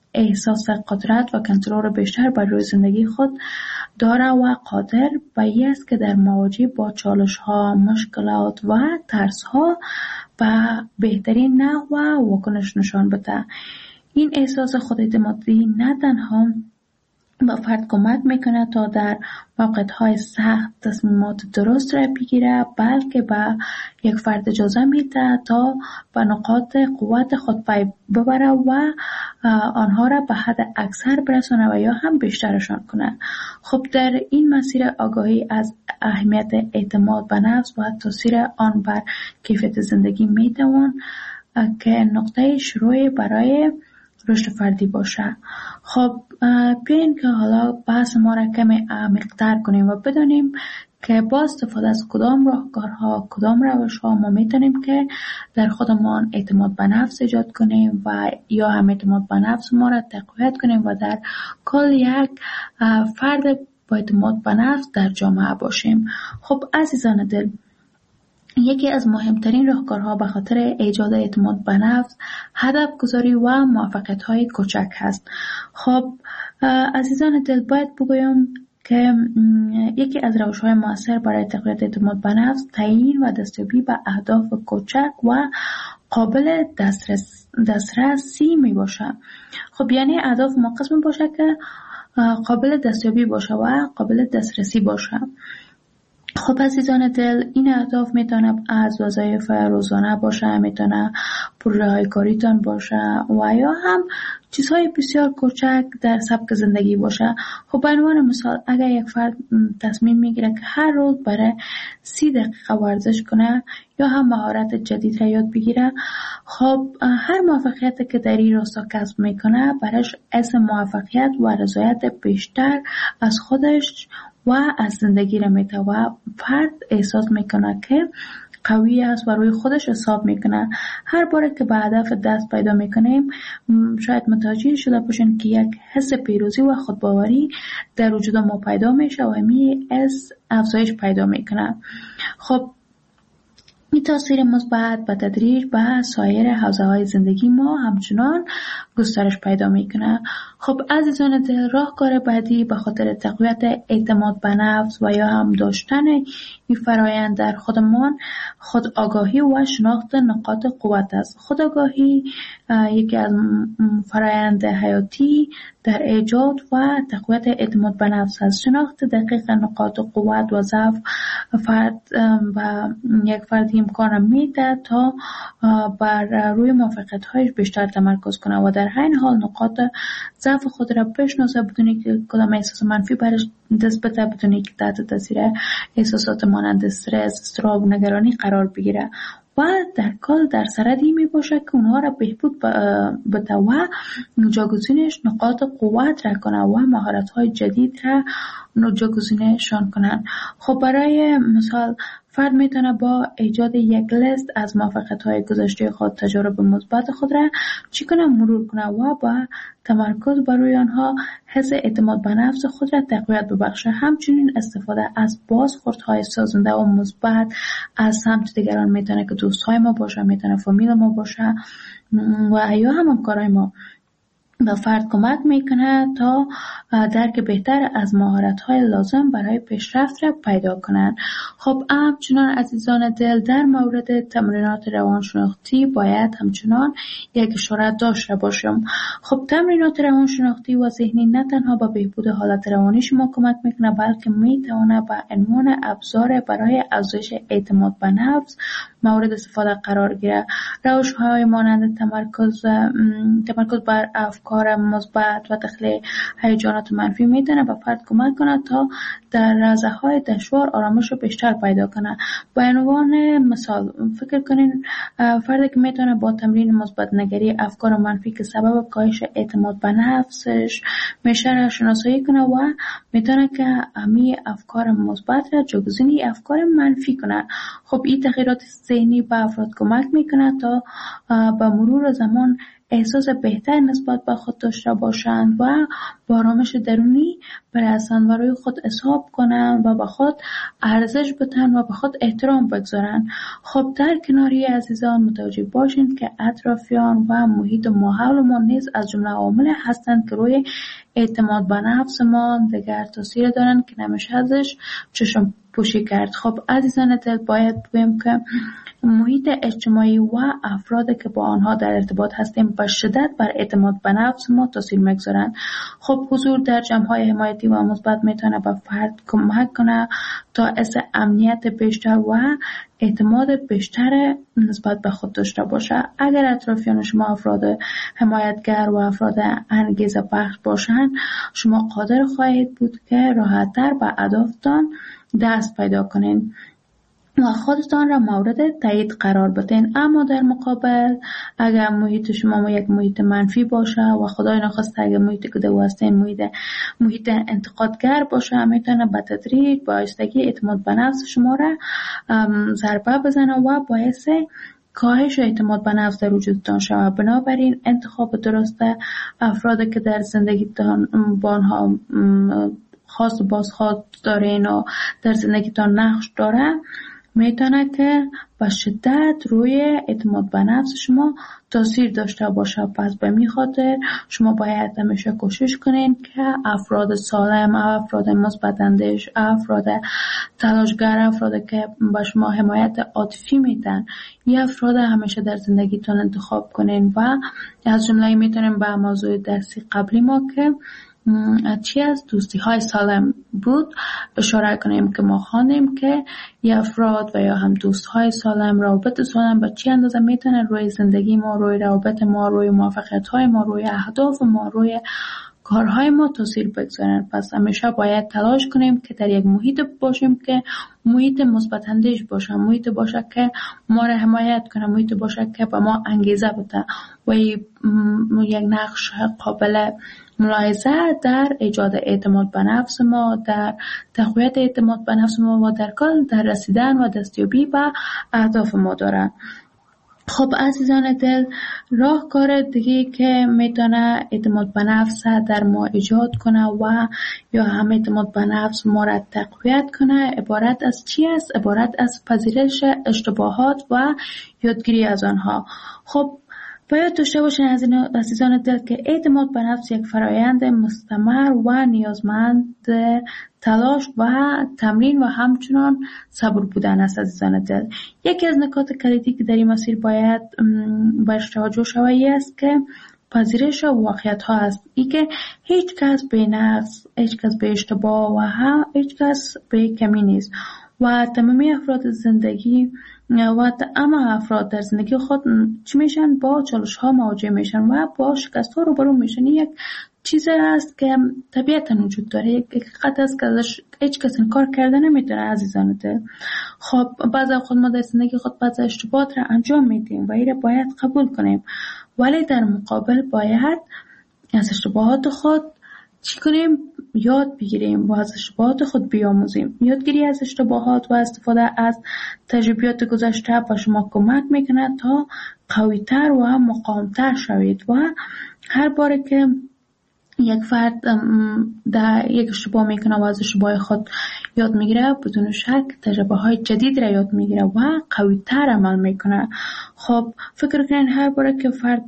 احساس قدرت و کنترل بیشتر بر روی زندگی خود داره و قادر به این است که در مواجه با چالش ها، مشکلات و ترس ها به بهترین نحو واکنش نشان بده. این احساس خوداعتمادی نه تنها به فرد کمک میکنه تا در موقعیت‌های سخت تصمیمات درست را بگیره، بلکه به یک فرد اجازه میده تا به نقاط قوت خود پی ببره و آنها را به حد اکثر برسانه و یا هم بیشترشان کنه. خب در این مسیر آگاهی از اهمیت اعتماد به نفس و تاثیر آن بر کیفیت زندگی میتوان که نقطه شروع برای رشد فردی باشه. خب بیاین که حالا بحث ما را کمی عمیق‌تر کنیم و بدانیم که با استفاده از کدام راهکارها، کدام روش‌ها ما میتونیم که در خودمان اعتماد به نفس ایجاد کنیم و یا هم اعتماد به نفس ما را تقویت کنیم و در کل یک فرد با اعتماد به نفس در جامعه باشیم. خب عزیزان دل، یکی از مهمترین راهکارها به خاطر ایجاد اعتماد به نفس هدف گذاری و موفقیت‌های کوچک هست. خب عزیزان دل، باید بگویم که یکی از روش‌های مؤثر برای تقویت اعتماد به نفس تعیین و دستیابی به اهداف کوچک و قابل دسترس دسترسی می باشه. خب یعنی اهداف ما قسم باشه که قابل دستیابی باشه و قابل دسترسی باشه. خب عزیزان دل، این اهداف میتونه از وظایف روزانه باشه، میتونه پروژه های کاریتان باشه و یا هم چیزهای بسیار کوچک در سبک زندگی باشه. خب به عنوان مثال اگر یک فرد تصمیم میگیره که هر روز برای سی دقیقه ورزش کنه یا هم مهارت جدید را یاد بگیره، خب هر موفقیتی که در این راستا کسب میکنه برایش اسم موفقیت و رضایت بیشتر از خودش و از زندگی را میده و فرد احساس میکنه که قوی است و روی خودش حساب میکنه. هر باره که به هدف دست پیدا میکنیم شاید متوجه شده باشین که یک حس پیروزی و خودباوری در وجود ما پیدا میشه و می از افزایش پیدا میکنه. خب این تاثیر مثبت به تدریج به سایر حوزه‌های زندگی ما همچنان گسترش پیدا میکنه. خب عزیزان دل، راهکار بعدی به خاطر تقویت اعتماد به نفس و یا هم داشتن این فرایند در خودمان خود آگاهی و شناخت نقاط قوت است. خود آگاهی یکی از فرایند حیاتی در ایجاد و تقویت اعتماد به نفس است. شناخت دقیق نقاط قوت و ضعف فرد و یک فرد امکان میده تا بر روی موفقیت‌هایش بیشتر تمرکز کنه و در همین حال نقاط ضعف خود را بشناسه بدونی که کدام احساس منفی برش دست بده، بدونی که تحت تاثیر احساسات مانند استرس، اضطراب و نگرانی قرار بگیره و در کل در سردی می باشه که اونها را بهبود بده و جاگزینش نقاط قوت را کنه و مهارت‌های جدید را جاگزینشان کنن. خب برای مثال فرد میتونه با ایجاد یک لیست از موفقیت‌های گذشته خود، تجارب مثبت خود را چی کنه مرور کنه و با تمرکز بر روی آنها حس اعتماد به نفس خود را تقویت ببخشه. همچنین استفاده از بازخوردهای سازنده و مثبت از سمت دیگران میتونه که دوستای ما باشه، میتونه فامیل ما باشه و یا هم همکارای ما به فرد کمک میکنه تا درک بهتر از مهارت‌های لازم برای پیشرفت را پیدا کنند. خب همچنان عزیزان دل، در مورد تمرینات روانشناختی باید همچنان یک اشاره داشته باشم. خب تمرینات روانشناختی و ذهنی نه تنها به بهبود حالت روانی شما کمک میکنه، بلکه میتونه به عنوان ابزار برای افزایش اعتماد به نفس مورد استفاده قرار گیره. روش‌های مانند تمرکز تمرکز بر افکار مثبت و تخلیه هیجانات منفی میتونه به فرد کمک کنه تا در لحظه‌های دشوار آرامش بیشتر پیدا کنه. به عنوان مثال فکر کنین فردی که میتونه با تمرین مثبت نگری افکار منفی که سبب کاهش اعتماد به نفسش میشه را شناسایی کنه و میتونه که همین افکار مثبت را جایگزین افکار منفی کنه. خب این تغییرات ذهنی به افراد کمک میکنه تا با مرور زمان احساس بهتر نسبت به خود داشته باشند و با آرامش درونی برسند و روی خود حساب کنند و به خود ارزش بدن و به خود احترام بگذارند. خب در کناری عزیزان متوجه باشین که اطرافیان و محیط ماحول ما نیز از جمله عوامل هستند که روی اعتماد به نفس ما دیگر تاثیر دارند که نمیشه ازش چشم پوشی کرد. خب عزیزان دل، باید بگویم که محیط اجتماعی و افرادی که با آنها در ارتباط هستیم به شدت بر اعتماد به نفس ما تاثیر میگذارند. خب حضور در جمع‌های حمایتی و مثبت میتونه به فرد کمک کنه تا حس امنیت بیشتر و اعتماد بیشتر نسبت به خود داشته باشه. اگر اطرافیان شما افراد حمایتگر و افراد انگیزه بخش باشند، شما قادر خواهید بود که راحت‌تر به اهدافتان دست پیدا کنین و خودتان را مورد تایید قرار بدین. اما در مقابل اگر محیط شما یک محیط منفی باشه و خدای نخواسته اگر محیط که دو هستین محیط محیط انتقادگر باشه، میتونه به تدریج با آهستگی اعتماد به نفس شما را ضربه بزنه و باعث کاهش اعتماد به نفس در وجودتان شود. بنابراین انتخاب درست افرادی که در زندگیتان با آنها خاص و بازخواست دارین و در زندگیتان نقش داره میتونه که به شدت روی اعتماد به نفس شما تاثیر داشته باشه. پس به می خاطر شما باید همیشه کوشش کنین که افراد سالم، افراد مثبت اندیش، افراد تلاشگر، افراد که به شما حمایت عاطفی میدن، یا افراد همیشه در زندگیتون انتخاب کنین. و از جمله میتونیم به موضوع درسی قبلی ما که چی از دوستی های سالم بود اشاره کنیم که ما خوانیم که یا افراد و یا هم دوست های سالم، روابط سالم به چی اندازه میتونن روی زندگی ما، روی روابط ما، روی موفقیت های ما، روی اهداف ما، روی کارهای ما تاثیر بگذارن. پس همیشه باید تلاش کنیم که در یک محیط باشیم که محیط مثبت اندیش باشه، محیط باشه که ما را حمایت کنه، محیط باشه که به ما انگیزه بده و یک نقش قابل ملاحظه در ایجاد اعتماد به نفس ما، در تقویت اعتماد به نفس ما و در کل در رسیدن و دستیابی به اهداف ما دارن. خب عزیزان دل، راهکار دیگه که میتونه اعتماد به نفس در ما ایجاد کنه و یا هم اعتماد به نفس ما را تقویت کنه عبارت از چی است؟ عبارت از پذیرش اشتباهات و یادگیری از آنها. خب باید داشته باشین عزیزان دل که اعتماد به نفس یک فرایند مستمر و نیازمند تلاش و تمرین و همچنان صبر بودن است. عزیزان دل، یکی از نکات کلیدی که در این مسیر باید باید توجه شود است که پذیرش واقعیت ها است. ای که هیچ کس به نقص، هیچ کس به اشتباه و هم هیچ کس به کمی نیست و تمامی افراد زندگی و اما افراد در زندگی خود چی میشن؟ با چالش ها مواجه میشن و با شکست ها روبرو میشن. یک چیز است که طبیعتا وجود داره، یک حقیقت است که ازش هیچ کس انکار کرده نمیتونه عزیزان دل. خب بعضی خود ما در زندگی خود بعضی اشتباهات را انجام میدیم و این را باید قبول کنیم، ولی در مقابل باید از اشتباهات خود چی کنیم؟ یاد بگیریم و از اشتباهات خود بیاموزیم. یادگیری از اشتباهات و استفاده از تجربیات گذشته به شما کمک میکنه تا قوی‌تر و مقاوم‌تر شوید و هر بار که یک فرد در یک اشتباه میکنه و از اشتباه خود یاد میگیره، بدون شک تجربه های جدید را یاد میگیره و قوی تر عمل میکنه. خب فکر کنین هر باره که فرد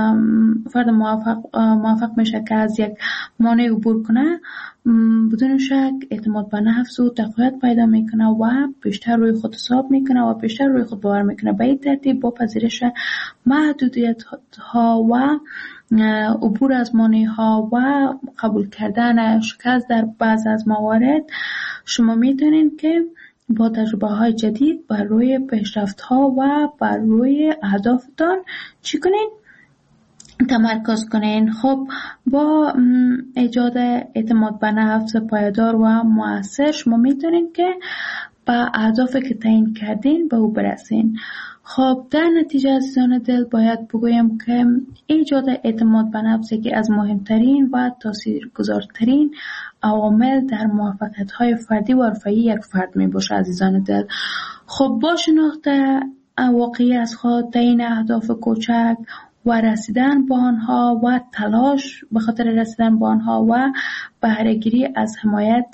فرد موفق موفق میشه که از یک مانع عبور کنه، بدون شک اعتماد به نفس و تقویت پیدا میکنه و بیشتر روی خود حساب میکنه و بیشتر روی خود باور میکنه. به این ترتیب با پذیرش محدودیت ها و عبور از مانع ها و قبول کردن شکست در بعض از موارد، شما میتونین که با تجربه های جدید بر روی پیشرفت ها و بر روی اهدافتان چی کنین؟ تمرکز کنین. خب با ایجاد اعتماد به نفس پایدار و مؤثر شما میتونین که با اهدافی که تعیین کردین به او برسین. خب در نتیجه عزیزان دل باید بگویم که ایجاد اعتماد به نفس یکی از مهمترین و تاثیرگذارترین عوامل در موفقیت‌های فردی و حرفه‌ای یک فرد می باشه عزیزان دل. خب با شناخت واقعی از خود، تعیین اهداف کوچک و رسیدن به آنها و تلاش به خاطر رسیدن به آنها و بهره‌گیری از حمایت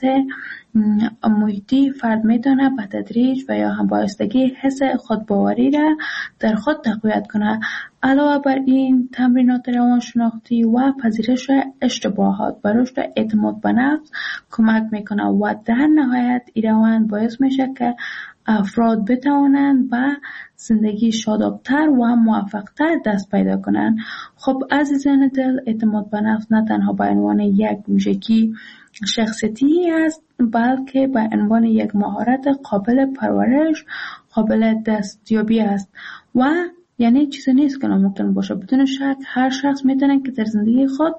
محیطی فرد میتونه به تدریج و یا هم بایستگی حس خودباوری را در خود تقویت کنه. علاوه بر این تمرینات روانشناختی و پذیرش اشتباهات و رشد اعتماد به نفس کمک میکنه و در نهایت این روند باعث میشه که افراد بتوانند به زندگی شادابتر و موفقتر دست پیدا کنند. خب عزیزان دل، اعتماد به نفس نه تنها به عنوان یک ویژگی شخصیتی است بلکه به عنوان یک مهارت قابل پرورش، قابل دستیابی است و یعنی چیزی نیست که ناممکن باشه. بدون شک هر شخص میتونه که در زندگی خود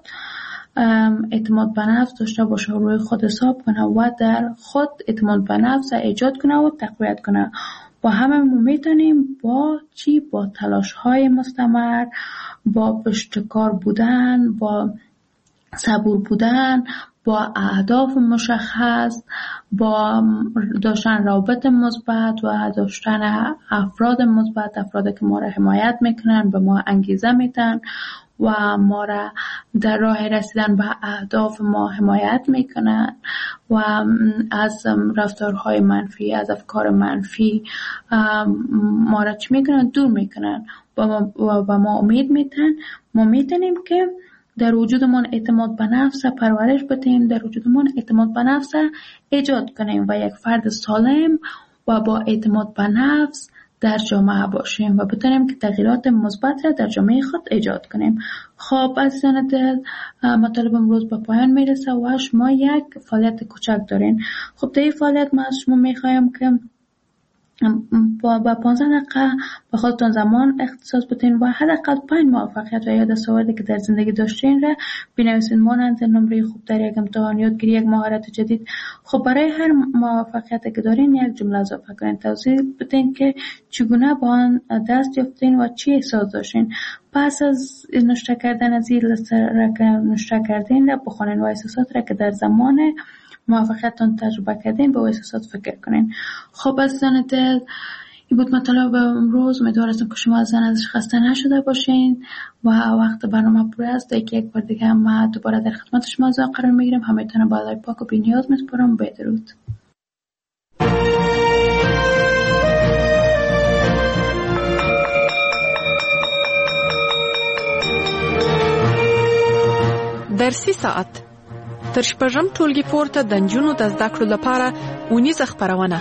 اعتماد به نفس داشته باشه و روی خود حساب کنه و در خود اعتماد به نفس ایجاد کنه و تقویت کنه و همه ما میتونیم با چی؟ با تلاش های مستمر، با پشتکار بودن، با صبور بودن، با اهداف مشخص، با داشتن روابط مثبت و داشتن افراد مثبت، افرادی که ما را حمایت میکنن، به ما انگیزه میدن و ما را در راه رسیدن به اهداف ما حمایت میکنن و از رفتارهای منفی، از افکار منفی ما را چی میکنن؟ دور میکنن و ما, ما امید میدن. ما میتونیم که در وجودمان اعتماد به نفس پرورش بدیم، در وجودمان اعتماد به نفس ایجاد کنیم و یک فرد سالم و با اعتماد به نفس در جامعه باشیم و بتونیم که تغییرات مثبت را در جامعه خود ایجاد کنیم. خب عزیزان دل، مطالب امروز به پایان میرسه و شما یک فعالیت کوچک دارین. خب در این فعالیت ما از شما میخوایم که با با پانزده دقیقه به خودتون زمان اختصاص بدین و حداقل پنج موفقیت و یا دستاوردی که در زندگی داشتین را بنویسین، مانند نمره خوب در یک امتحان، یادگیری یک مهارت جدید. خب برای هر موفقیتی که دارین یک جمله اضافه کنین، توضیح بدین که چگونه با آن دست یافتین و چی احساس داشتین. پس از نوشته کردن از این لیست را که نوشته کردین را بخونین و احساسات را که در زمان موفقیتتون تجربه کردین به احساسات فکر کنین. خب عزیزان دل، این بود مطالب امروز. امیدوارم که شما از زن ازش خسته نشده باشین و وقت برنامه پر است. یکی یک بار دیگه هم دوباره در خدمت شما قرار میگیرم. همه‌تون با الله پاک و بی‌نیاز میسپارم. بدرود. در سی ساعت تر شپږم ټولګي پورته د نجونو د زده کړو لپاره اونیزه خپرونه.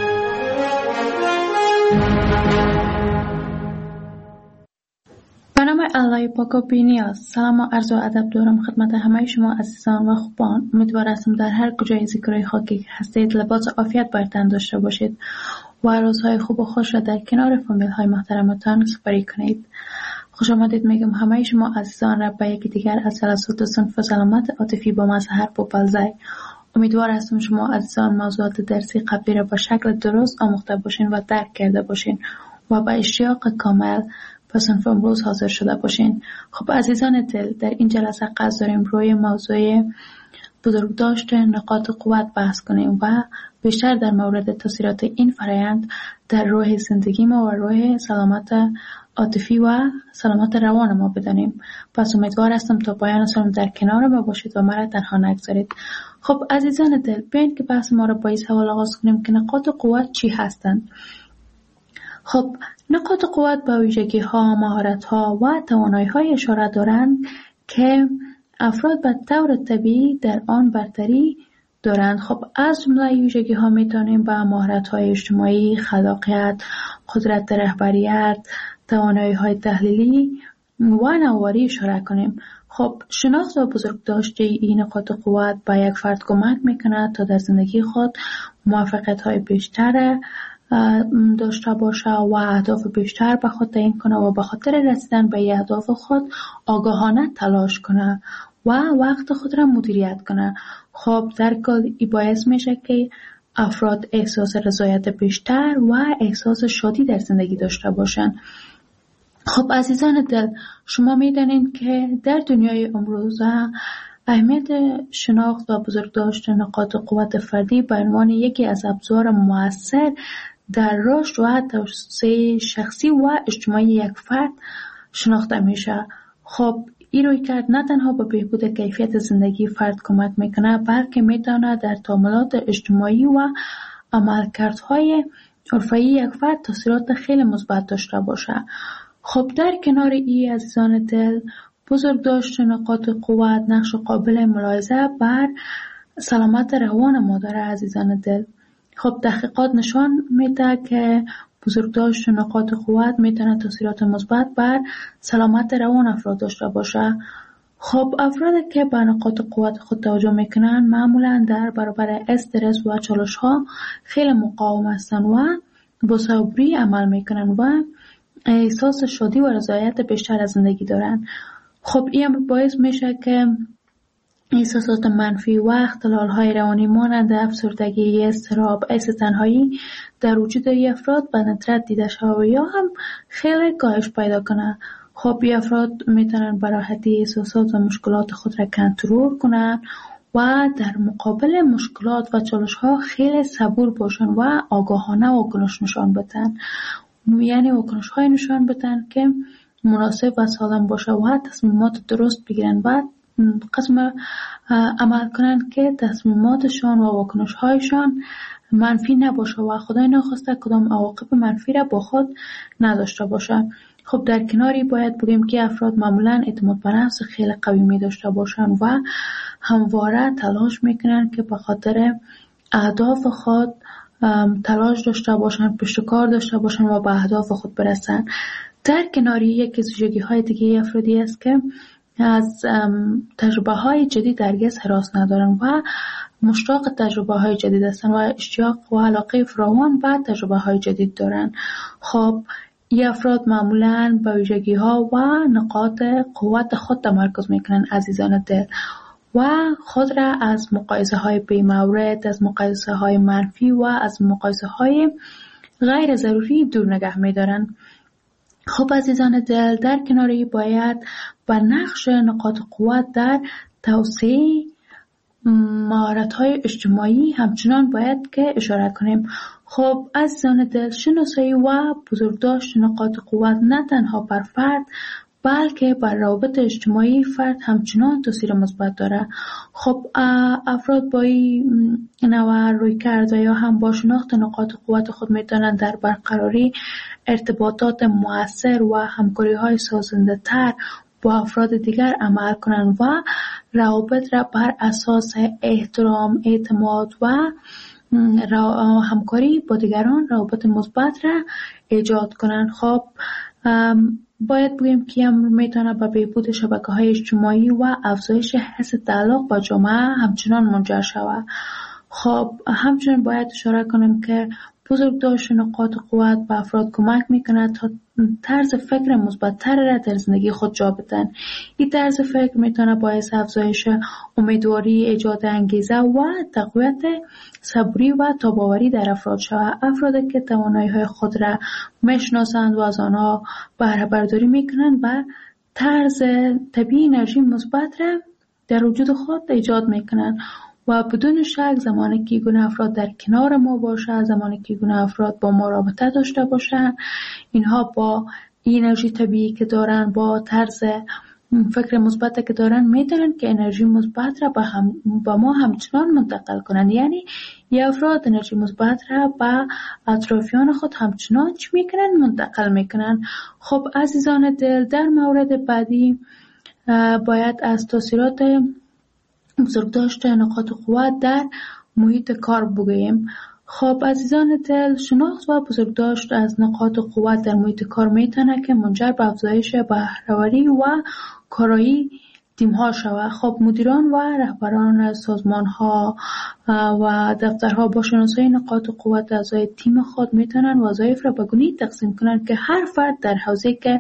به نام الله پاک و بی‌نیاز، سلام و عرض و ادب دارم خدمت همه شما عزیزان و خوبان. امیدوارم در هر کجای زیکرای خاکی که هستید لباس عافیت بر تن داشته باشید و روزهای خوب و خوش را در کنار فامیل های محترمتان سپری کنید. خوش آمدید میگم همه شما عزیزان را به یکی دیگر از جلسات صنف سلامت عاطفی با مظهر پوپلزای. امیدوار هستم شما عزیزان موضوعات درسی قبلی را به شکل درست آموخته باشین و درک کرده باشین و با اشتیاق کامل به صنف امروز حاضر شده باشین. خب عزیزان دل، در این جلسه قصد داریم روی موضوع بزرگداشت نقاط قوت بحث کنیم و بیشتر در مورد تاثیرات این فرآیند در روح زندگی ما و روح سلامت عاطفی و سلامت روان ما بدانیم. پس امیدوار هستم تا پایان سالم در کنار ما باشید و مرا تنها نگذارید. خب عزیزان دل، بیاین که بحث ما را با این سوال آغاز کنیم که نقاط قوت چی هستند؟ خب نقاط قوت به ویژگی ها، مهارت ها و توانایی های اشاره دارند که افراد به طور طبیعی در آن برتری دارند. خب از جمله ویژگی ها میتونیم به مهارت های اجتماعی، خلاقیت، قدرت رهبریت، توانایی های تحلیلی و نواری اشاره کنیم. خب شناخت و بزرگداشت این نقاط قوت به یک فرد کمک میکنه تا در زندگی خود موفقیت های بیشتر داشته باشه و اهداف بیشتر به خود تعیین کنه و به خاطر رسیدن به اهداف خود آگاهانه تلاش کنه و وقت خود را مدیریت کنه. خب در کل این باعث میشه که افراد احساس رضایت بیشتر و احساس شادی در زندگی داشته باشن. خب عزیزان دل، شما میدانید که در دنیای امروزه اهمیت شناخت و بزرگداشت نقاط قوت فردی به عنوان یکی از ابزار مؤثر در رشد و توسعه شخصی و اجتماعی یک فرد شناخته میشه. خب این روی کرد نه تنها به بهبود کیفیت زندگی فرد کمک میکنه، بلکه میتونه در تعاملات اجتماعی و عملکردهای حرفه‌ای یک فرد تاثیرات خیلی مثبت داشته باشه. خب در کنار این عزیزان دل، بزرگداشت نقاط قوت نقش قابل ملاحظه بر سلامت روان ما داره عزیزان دل. خب تحقیقات نشان میده که بزرگداشت نقاط قوت میتونه تاثیرات مثبت بر سلامت روان افراد داشته باشه. خب افرادی که به نقاط قوت خود توجه میکنن معمولا در برابر استرس و چالش ها خیلی مقاوم هستن و با صبری عمل میکنن و احساس شادی و رضایت بیشتر از زندگی دارن. خب این باعث میشه که احساسات منفی و اختلال‌های روانی مانند افسردگی، اضطراب، حس تنهایی در وجود افراد به ندرت دیده شود و یا هم خیلی کاهش پیدا کنه. خب این افراد میتونن به راحتی احساسات و مشکلات خود را کنترل کنن و در مقابل مشکلات و چالش‌ها خیلی صبور باشن و آگاهانه واکنش نشان بدن. یعنی واکنش‌های نشان بدن که مناسب و سالم باشه و تصمیمات درست بگیرن و قسم عمل کنن که تصمیماتشان و واکنش‌هایشان منفی نباشه و خدای نخواسته کدام عواقب منفی را با خود نداشته باشه. خب در کناری باید بگیم که افراد معمولاً اعتماد به نفس خیلی قوی می داشته باشن و همواره تلاش میکنن که به خاطر اهداف خود تلاش داشته باشن، پشتکار داشته باشن و به اهداف خود برسن. در کناری یک از ویژگی‌های دیگه افرادی است که از تجربه های جدید هرگز هراس ندارن و مشتاق تجربه های جدید هستن و اشتیاق و علاقه فراوان به تجربه های جدید دارن. خب این افراد معمولاً به ویژگی ها و نقاط قوت خود تمرکز میکنن عزیزان دل و خود را از مقایسه های بی مورد، از مقایسه های منفی و از مقایسه های غیر ضروری دور نگه میدارن. خب عزیزان دل، در کناری باید به نقش نقاط قوت در توسعه مهارت‌های اجتماعی همچنان باید که اشاره کنیم. خب عزیزان دل، شناسایی و بزرگداشت نقاط قوت نه تنها بر فرد بلکه بر روابط اجتماعی فرد همچنان تاثیر مثبت داره. خب افراد با این نوع روی کرده یا هم با شناخت نقاط قوت خود میتونن در برقراری ارتباطات مؤثر و همکاری های سازنده تر با افراد دیگر عمل کنند و روابط را بر اساس احترام، اعتماد و همکاری با دیگران روابط مثبت را ایجاد کنند. خب باید بگیم که امر میتونه به بهبود شبکه‌های اجتماعی و افزایش حس تعلق با جامعه همچنان منجر شود. خب همچنین باید اشاره کنیم که بزرگداشت نقاط قوت به افراد کمک میکنه تا طرز فکر مثبت‌تر را در زندگی خود جا بدن. این طرز فکر میتونه باعث افزایش امیدواری، ایجاد انگیزه و تقویت صبری و تاباوری در افراد شود. افرادی که توانایی‌های خود را میشناسند و از آنها بهره برداری میکنند و طرز طبیعی انرژی مثبت را در وجود خود ایجاد میکنند و بدون شک زمانی که گونه افراد در کنار ما باشه، زمانی که گونه افراد با ما رابطه داشته باشن، اینها با انرژی طبیعی که دارن، با طرز فکر مثبت که دارن، میتونن که انرژی مثبت را با, هم با ما همچنان منتقل کنن. یعنی یه افراد انرژی مثبت را با اطرافیان خود همچنان چی میکنن؟ منتقل میکنن. خب عزیزان دل، در مورد بعدی باید از تاثیرات بزرگداشت نقاط قوت در محیط کار بگوییم. خب عزیزان دل، شناخت و بزرگداشت از نقاط قوت در محیط کار میتونه که منجر به افزایش بهره‌وری و کارایی تیم‌ها شود. خب مدیران و رهبران سازمان‌ها و دفترها با شناسایی نقاط قوت اعضای تیم خود میتونن وظایف را به گونه‌ای تقسیم کنن که هر فرد در حوزه‌ای که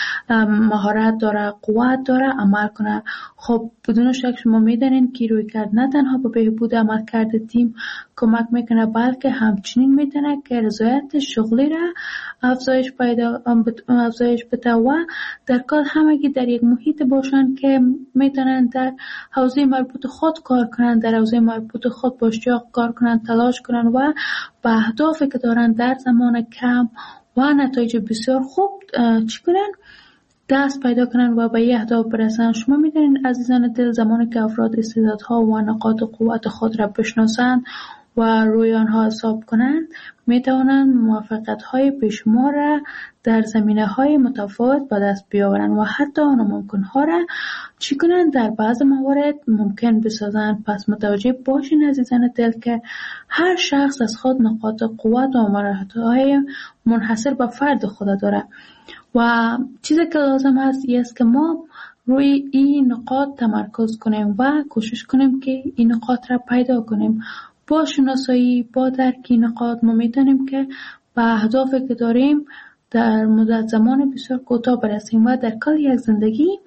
مهارت داره، قوت داره عمل کنه. خب بدون شک شما میدونین که روی کرد نه تنها به بهبود عملکرد تیم کمک میکنه بلکه همچنین میتونه که رضایت شغلی را افزایش پیدا افزایش بده و در کار همگی در یک محیط باشن که میتونن در حوزه مربوط خود کار کنن، در حوزه مربوط خود با اشتیاق کار کنن، تلاش کنن و به اهدافی که دارن در زمان کم و نتایج بسیار خوب چی کنن؟ دست پیدا کنن و به یه اهداف برسن. شما میدونین عزیزان دل، زمانی که افراد استعدادها و نقاط قوت خود را بشناسند و روی آنها حساب کنند، میتوانند موفقیت‌های بیشمار را در زمینه‌های متفاوت به دست بیاورند و حتی ناممکن‌ها را چی کنند در بعض موارد ممکن بسازند. پس متوجه باشین عزیزان دل که هر شخص از خود نقاط قوت و مهارت‌های منحصر به فرد خود داره و چیزی که لازم است این است که ما روی این نقاط تمرکز کنیم و کوشش کنیم که این نقاط را پیدا کنیم. با شناسایی، با درک این نقاط ما میتونیم که به اهدافی که داریم در مدت زمان بسیار کوتاه برسیم و در کل یک زندگی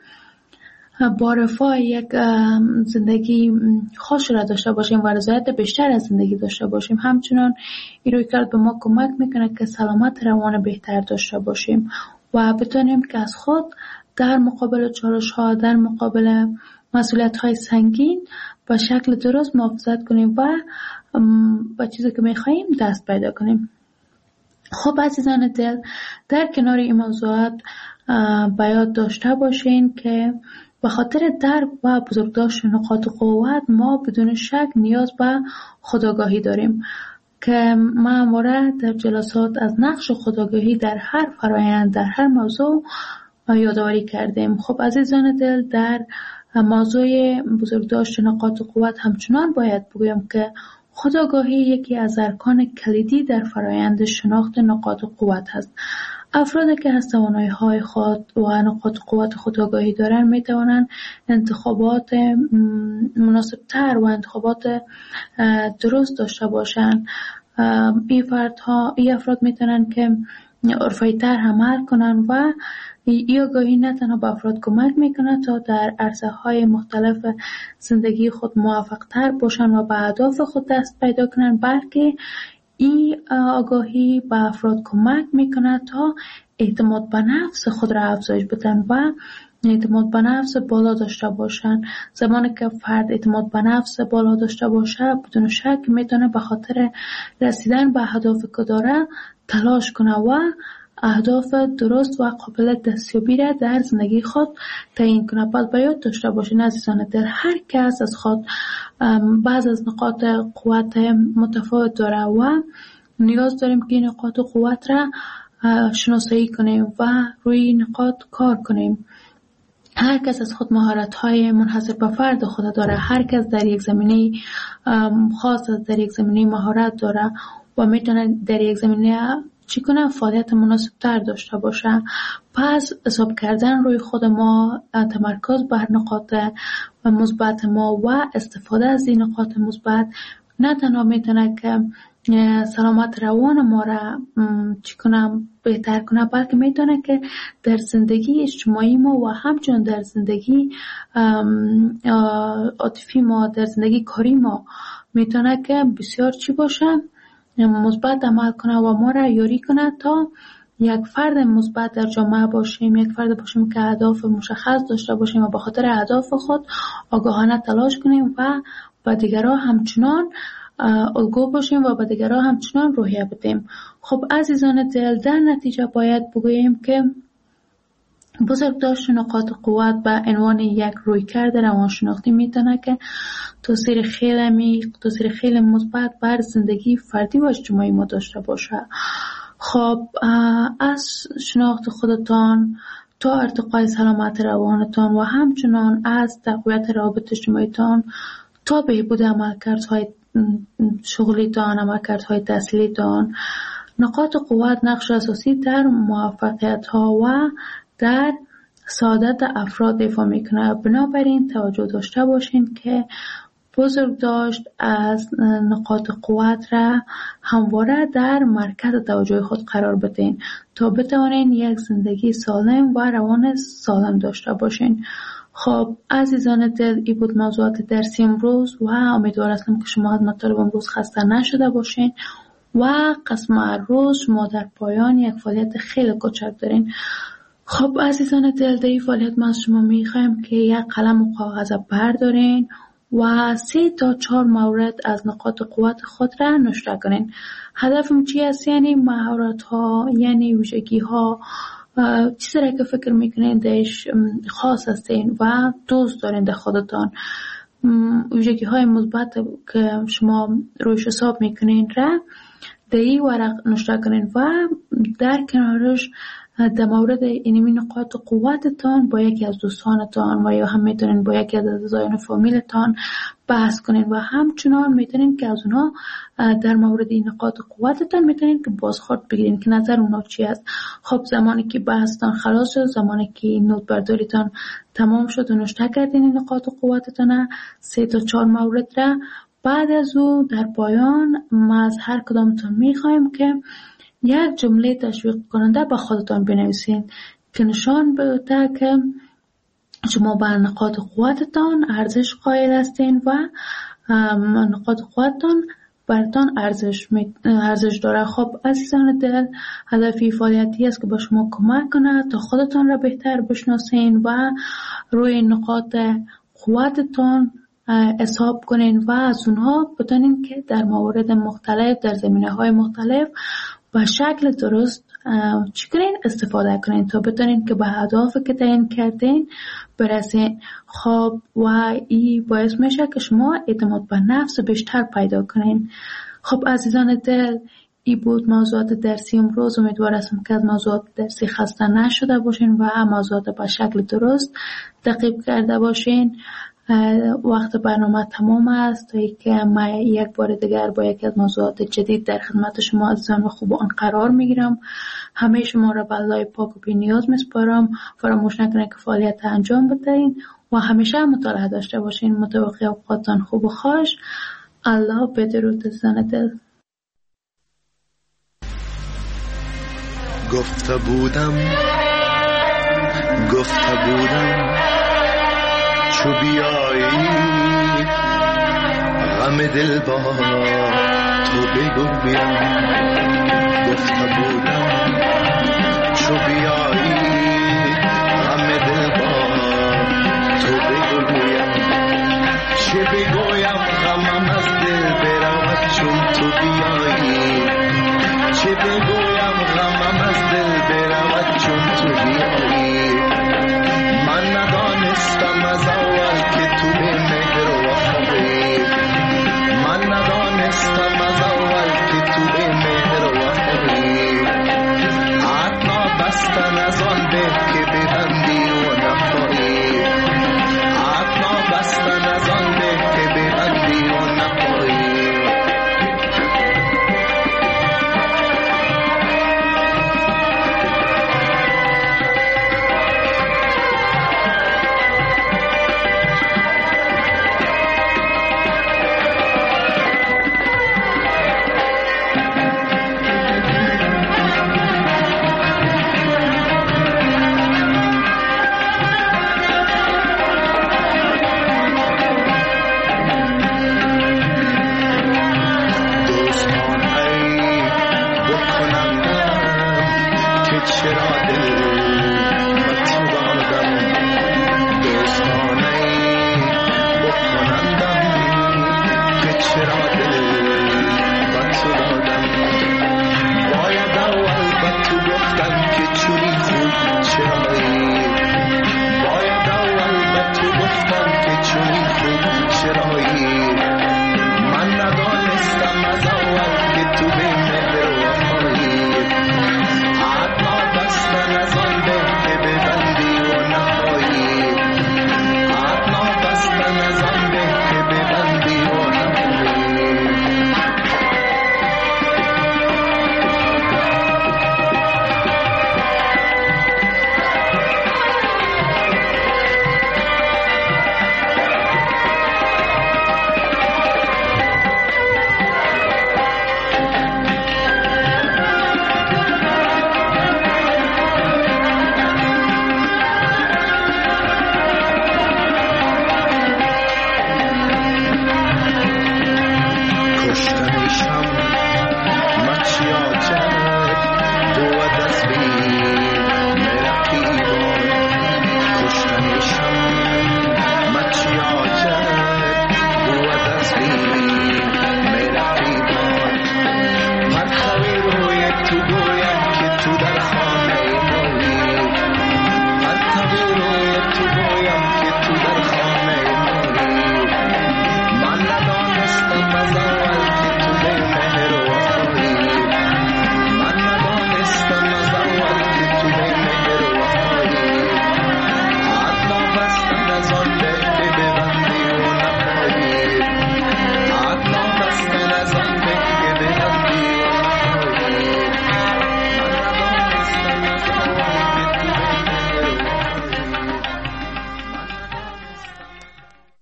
با رفاه یک زندگی خوش را داشته باشیم و رضایت بیشتر از زندگی داشته باشیم. همچنان این رویکرد به ما کمک میکنه که سلامت روان بهتر داشته باشیم و بتونیم که از خود در مقابل چالش ها، در مقابل مسئولیت های سنگین به شکل درست محافظت کنیم و با چیزی که میخواییم دست پیدا کنیم. خب عزیزان دل، در کنار این موضوعات به یاد داشته باشین که به خاطر درک و بزرگداشت نقاط قوت ما بدون شک نیاز به خودآگاهی داریم که ما همواره در جلسات از نقش خودآگاهی در هر فرایند، در هر موضوع یادآوری کردیم. خب عزیزان دل، در موضوع بزرگداشت نقاط قوت همچنان باید بگویم که خودآگاهی یکی از ارکان کلیدی در فرایند شناخت نقاط قوت است. افرادی که از توانایی‌های خود و نقاط قوت خودآگاهی دارند می توانند انتخابات مناسب‌تر و انتخابات درست داشته باشند. این فردها، این افراد می توانند که عرفی‌تر عمل کنند و این آگاهی نه تنها به افراد کمک میکنه تا در عرصه‌های مختلف زندگی خود موفق‌تر باشند و به اهداف خود دست پیدا کنند، بلکه این آگاهی به افراد کمک میکنه تا اعتماد به نفس خود را افزایش بدن و اعتماد به نفس بالا داشته باشند. زمانی که فرد اعتماد به نفس بالا داشته باشه، بدون شک میتونه به خاطر رسیدن به اهدافی که داره تلاش کنه و اهداف درست و قابل دستیابی را در زندگی خود تعیین کنه. پس باید داشته باشین عزیزان دل، هر کس از خود بعض از نقاط قوت متفاوت داره و نیاز داریم که این نقاط قوت را شناسایی کنیم و روی این نقاط کار کنیم. هر کس از خود مهارت‌های منحصر به فرد خود داره، هر کس در یک زمینه خاص در یک زمینه مهارت داره و میتونه در یک زمینه چی کنه فعالیت مناسب تر داشته باشه. پس حساب کردن روی خود ما، تمرکز بر نقاط مثبت ما و استفاده از این نقاط مثبت نه تنها میتونه که سلامت روان ما را چی کنه بهتر کنه، بلکه میتونه که در زندگی اجتماعی ما و همچنین در زندگی عاطفی ما، در زندگی کاری ما میتونه که بسیار چی باشه، مثبت عمل کنه و ما را یاری کنه تا یک فرد مثبت در جامعه باشیم، یک فرد باشیم که اهداف مشخص داشته باشیم و به خاطر اهداف خود آگاهانه تلاش کنیم و به دیگران همچنان الگو باشیم و به دیگران همچنان روحیه بدیم. خب عزیزان دل، در نتیجه باید بگوییم که بزرگداشت نقاط قوت به عنوان یک رویکرد روانشناختی میتونه که تاثیر خیلی عمیق، تاثیر خیلی مثبت بر زندگی فردی و اجتماعی ما داشته باشه. خب از شناخت خودتان تا ارتقای سلامت روانتان و همچنان از تقویت روابط اجتماعیتان تا بهبود عملکردهای شغلیتان، عملکردهای تحصیلیتان، نقاط قوت نقش اساسی در موفقیت‌ها و در سعادت افراد ایفا میکنه. بنابراین توجه داشته باشین که بزرگداشت از نقاط قوت را همواره در مرکز توجه خود قرار بدین تا بتوانین یک زندگی سالم و روان سالم داشته باشین. خب عزیزان دل، این بود موضوعات درسی امروز و امیدوار هستم که شما از مطالب امروز خسته نشده باشین و قسم روز شما در پایان یک فعالیت خیلی کوچک دارین. خب عزیزان دل، در این فعالیت ما از شما میخوایم که یک قلم و کاغذ بردارین و سه تا چهار مورد از نقاط قوت خود را نوشته کنین. هدفم چی است؟ یعنی مهارت ها، یعنی ویژگی ها چیزی را که فکر میکنین دیش خاص هستین و دوست دارین در خودتان، ویژگی های مثبت که شما رویش حساب میکنین را در این ورق نشته کنین و در کنارش در مورد اینمی نقاط قوتتان با یکی از دوستانتان و یا هم میتونین با یکی از اعضایان فامیلتان بحث کنین و همچنان میتونین که از اونها در مورد این نقاط قوتتان میتونین که بازخورد بگیرین که نظر اونها چی است. خب زمانی که بحثتان خلاص شد، زمانی که نوت برداریتان تمام شد و نشته کردین این نقاط قوتتان سه تا چهار مورد را، بعد از او در پایان ما از هر کدامتان میخوایم که یک جمله تشویق کننده به خودتان بنویسین که نشان بده که شما به نقاط قوتتان ارزش قائل هستین و نقاط قوتتان براتان ارزش ارزش داره. خب عزیزان دل، هدفی فعالیتی است که به شما کمک کنه تا خودتان را بهتر بشناسین و روی نقاط قوتتان حساب کنین و از اونها بتونین که در موارد مختلف در زمینه‌های مختلف با شکل درست چی کنین استفاده کنین تا بتونین که به اهدافی که تعیین کردین برسین. خب و این باعث میشه که شما اعتماد به نفس بیشتر پیدا کنین. خب عزیزان دل، این بود موضوعات درسی امروز. امیدوارم که از موضوعات درسی خسته نشده باشین و موضوعات به شکل درست تعقیب کرده باشین. وقت برنامه تمام است تا اینکه من یک بار دیگر با یکی از موضوعات جدید در خدمت شما عزیزان و خوبان قرار میگیرم. همه شما را به الله پاک و بی‌نیاز میسپارم. فراموش نکنید که فعالیت انجام بدهید و همیشه مطالعه داشته باشین. متوقع اوقاتتان خوب و خوش. الله بدرود عزیزان دل. گفته بودم گفته بودم چو بیایی غم دل با تو بگویم. گفته بودم چو بیایی غم دل با تو بگویم. چه بگویم غمم از دل برود چون تو بیایی. چه بگویم غمم از دل برود چون تو بیایی.